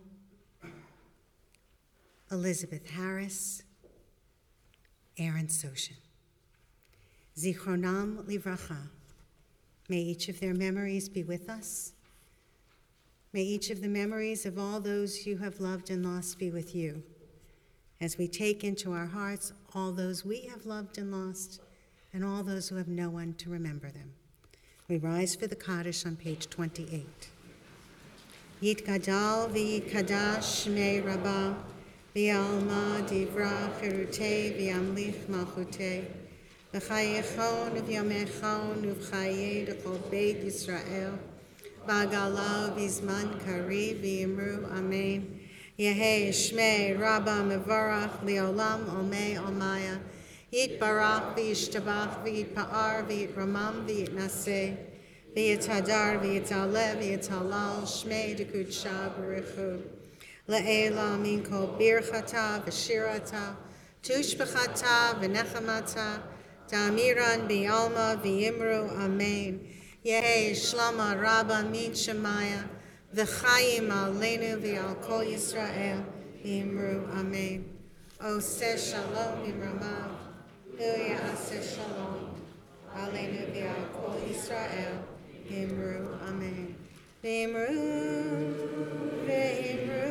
Elizabeth Harris, Aaron Soshin. Zichronam livracha. May each of their memories be with us. May each of the memories of all those you have loved and lost be with you, as we take into our hearts all those we have loved and lost, and all those who have no one to remember them. We rise for the Kaddish on page twenty-eight. Yitgadal v'yitkadash shmei Rabbah, v'yalma divra chirutei v'yamlich malchutei, v'chayechon v'yamechon v'chayei l'chol beit Yisrael, v'agala v'zman kari v'yimru amen. Yehei shmei Rabbah mevarach li'olam omei omaya, Yitbarach v'yishtabach v'yitpa'ar v'yitramam v'yitnaseh, v'yitadar v'yitaleh v'yitalal shmei d'kudsha b'richu. Le'ela min kol birchata v'shirata Tushbachata v'nechamata, Ta'amiran bi'alma v'yimru amen. Yehi shlama rabba min shemaya, v'chayim aleinu v'al kol Yisrael, v'yimru amen. Oseh shalom v'ramav, Ilya aseh shalom, aleinu v'al kol Yisrael, v'yimru amen. V'yimru, v'yimru,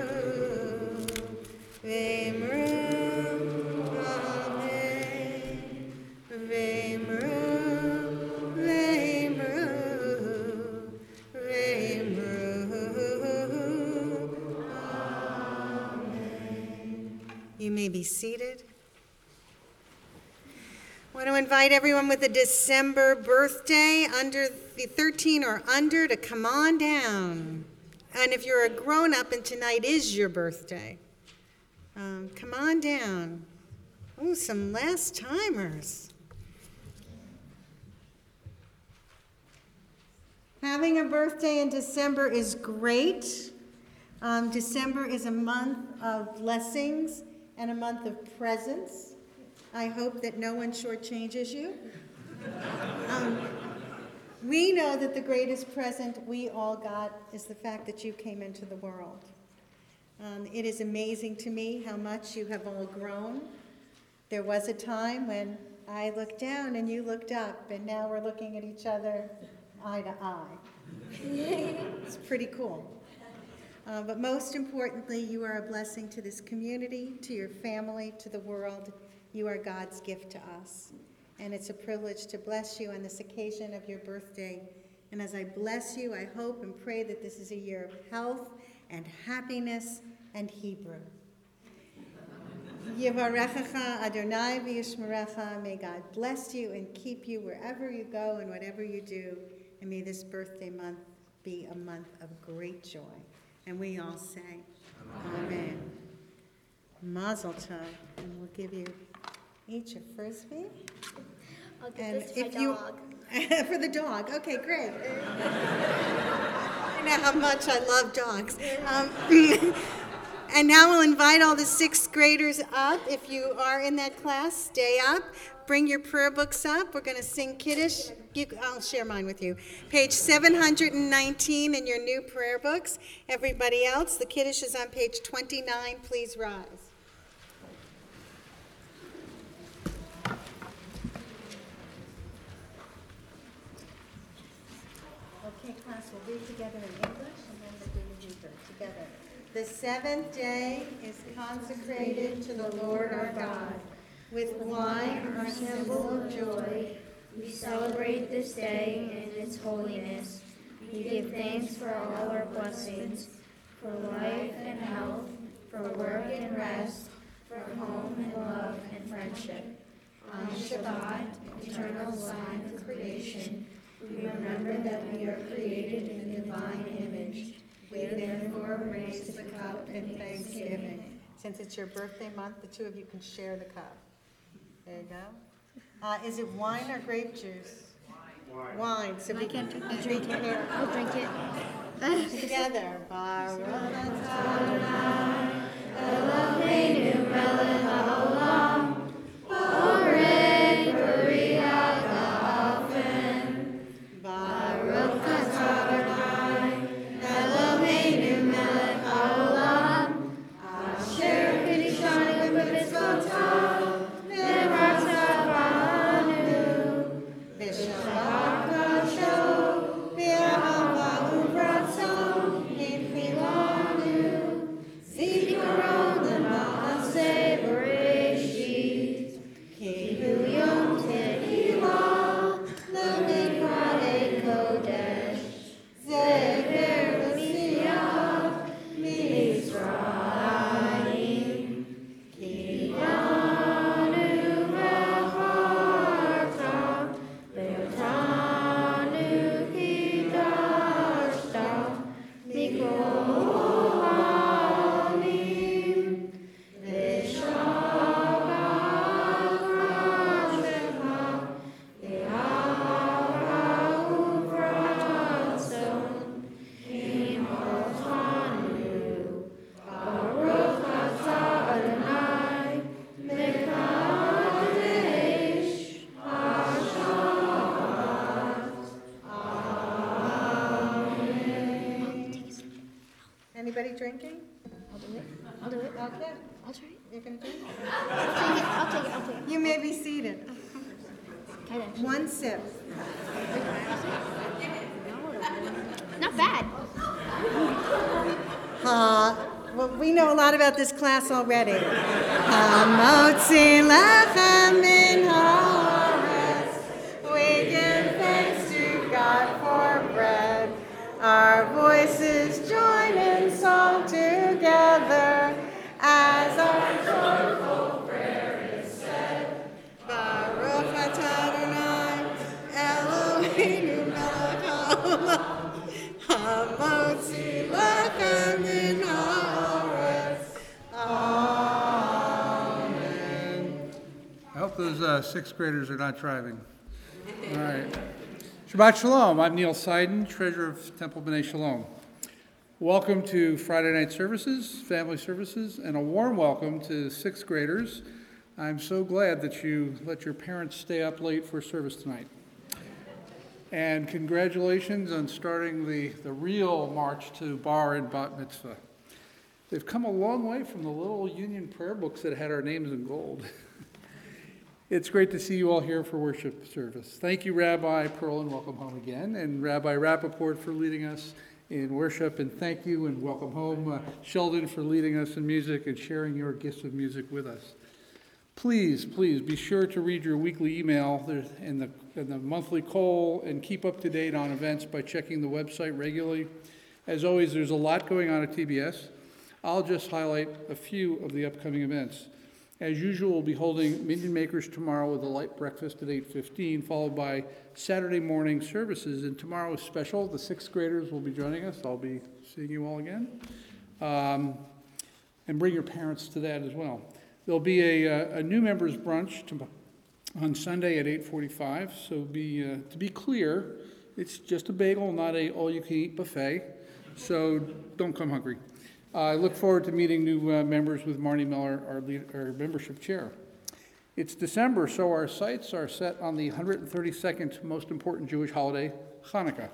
v'yimru, V'yimru, v'yimru, v'yimru. Amen. You may be seated. I want to invite everyone with a December birthday under the thirteen or under to come on down. And if you're a grown-up and tonight is your birthday, um, come on down. Oh, some last timers. Having a birthday in December is great. Um, December is a month of blessings and a month of presents. I hope that no one shortchanges you. Um, we know that the greatest present we all got is the fact that you came into the world. Um, it is amazing to me how much you have all grown. There was a time when I looked down and you looked up, and now we're looking at each other eye to eye. It's pretty cool. Uh, but most importantly, you are a blessing to this community, to your family, to the world. You are God's gift to us. And it's a privilege to bless you on this occasion of your birthday. And as I bless you, I hope and pray that this is a year of health and happiness and Hebrew. Yevarechecha Adonai v'yishmerecha. May God bless you and keep you wherever you go and whatever you do. And may this birthday month be a month of great joy. And we all say, Amen. Mazel tov. And we'll give you each a Frisbee. I'll give And this to if my you, dog. For the dog. Okay, great. You know how much I love dogs. Um, and now we'll invite all the sixth graders up. If you are in that class, stay up. Bring your prayer books up. We're going to sing Kiddush. You, I'll share mine with you. Page seven hundred nineteen in your new prayer books. Everybody else, the Kiddush is on page twenty-nine. Please rise. Okay, class, we'll read together in English and then we'll do the Hebrew together. The seventh day is consecrated to the Lord our God. With wine, our symbol of joy, We celebrate this day in its holiness. We give thanks for all our blessings, for life and health, for work and rest, for home and love and friendship. On Shabbat, eternal sign of creation, we remember that we are created in divine image. We therefore raise the cup in thanksgiving. Since it's your birthday month, the two of you can share the cup. There you go. Uh, is it wine or grape juice? Wine. Wine. So I we can't can drink it. I'll drink it. together. Baruch Eloheinu melech haolam, borei bria ha'ofen. Baruch atah Adonai, Eloheinu melech haolam, asher kiddushanu b'mitzvotav, v'varta b'anu, v'shabbat kasho, v'ahava u'ratzon, v'chilanu, zikaron l'ma'aseh drinking? I'll do it. I'll do it. Okay. I'll try it. You're going to drink? I'll take it. I'll take it. I'll take it. You may be seated. Try that. One sip. Not bad. Uh, well, we know a lot about this class already. Hamotzi lechem min haaretz. We give thanks to God for bread. Our voices join in song together as our joyful prayer is said. Baruch atah Adonai Eloheinu melech haolam. Hamotzi lechem min haaretz. Amen. I hope those uh, sixth graders are not driving. All right. Shabbat Shalom. I'm Neil Seiden, treasurer of Temple B'nai Shalom. Welcome to Friday night services, family services, and a warm welcome to sixth graders. I'm so glad that you let your parents stay up late for service tonight. And congratulations on starting the, the real march to bar and bat mitzvah. They've come a long way from the little union prayer books that had our names in gold. It's great to see you all here for worship service. Thank you, Rabbi Pearl, and welcome home again, and Rabbi Rappaport for leading us in worship, and thank you and welcome home, uh, Sheldon, for leading us in music and sharing your gifts of music with us. Please, please be sure to read your weekly email and the, and the monthly call, and keep up to date on events by checking the website regularly. As always, there's a lot going on at T B S. I'll just highlight a few of the upcoming events. As usual, we'll be holding Minyan Makers tomorrow with a light breakfast at eight fifteen, followed by Saturday morning services. And tomorrow is special. The sixth graders will be joining us. I'll be seeing you all again. Um, and bring your parents to that as well. There'll be a, a new members brunch to, on Sunday at eight forty-five. So be, uh, to be clear, it's just a bagel, not a all-you-can-eat buffet. So don't come hungry. Uh, I look forward to meeting new uh, members with Marnie Miller, our, lead, our membership chair. It's December, so our sights are set on the one hundred thirty-second most important Jewish holiday, Hanukkah.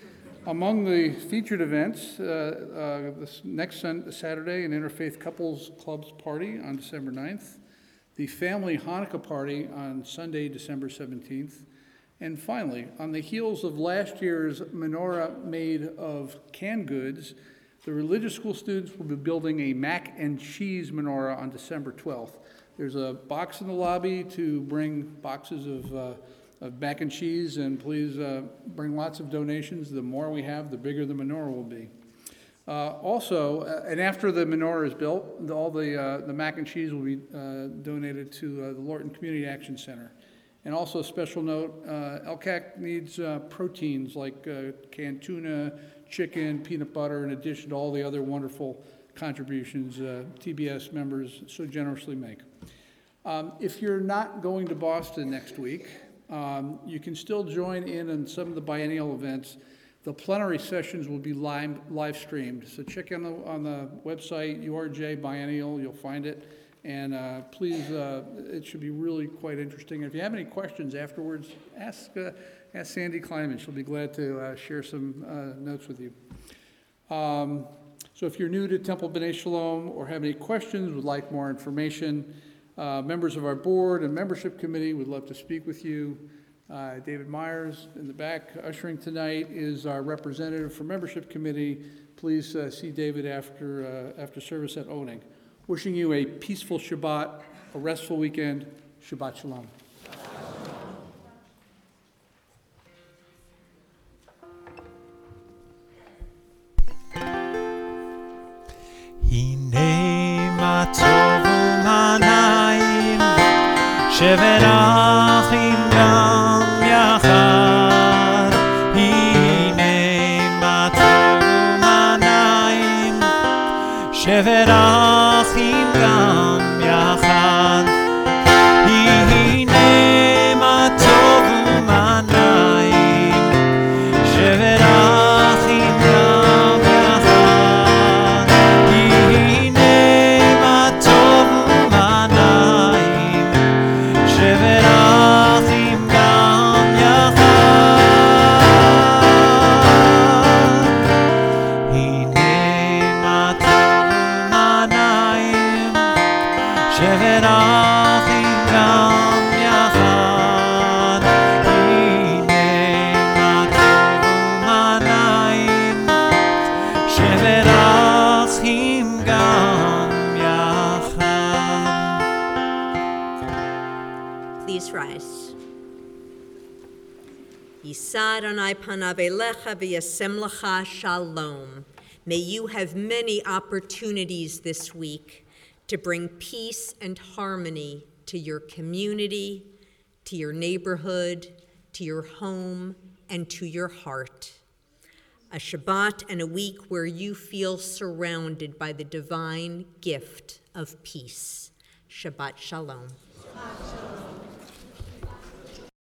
Among the featured events, uh, uh, this next sun- Saturday, an Interfaith Couples Club's party on December ninth, the Family Hanukkah party on Sunday, December seventeenth, and finally, on the heels of last year's menorah made of canned goods, the religious school students will be building a mac and cheese menorah on December twelfth. There's a box in the lobby to bring boxes of, uh, of mac and cheese, and please uh, bring lots of donations. The more we have, the bigger the menorah will be. Uh, also, uh, and after the menorah is built, all the, uh, the mac and cheese will be uh, donated to uh, the Lorton Community Action Center. And also a special note, uh, L C A C needs uh, proteins like uh, canned tuna, chicken, peanut butter, in addition to all the other wonderful contributions uh, T B S members so generously make. Um, if you're not going to Boston next week, um, you can still join in on some of the biennial events. The plenary sessions will be live, live streamed, so check on the, on the website, U R J Biennial, you'll find it. And uh, please, uh, it should be really quite interesting. If you have any questions afterwards, ask uh, ask Sandy Kleiman. She'll be glad to uh, share some uh, notes with you. Um, so if you're new to Temple B'nai Shalom or have any questions, would like more information, uh, members of our board and membership committee would love to speak with you. Uh, David Myers in the back ushering tonight is our representative for membership committee. Please uh, see David after, uh, after service at Owning. Wishing you a peaceful Shabbat, a restful weekend. Shabbat Shalom. Hine ma tov u'ma na'im, sheverachim gam yachad. Hine ma tov u'ma na'im, sheverachim gam yachad. Hine rise. Yisa Adonai panav elecha v'yasem lecha shalom. May you have many opportunities this week to bring peace and harmony to your community, to your neighborhood, to your home, and to your heart. A Shabbat and a week where you feel surrounded by the divine gift of peace. Shabbat Shalom. Shabbat shalom.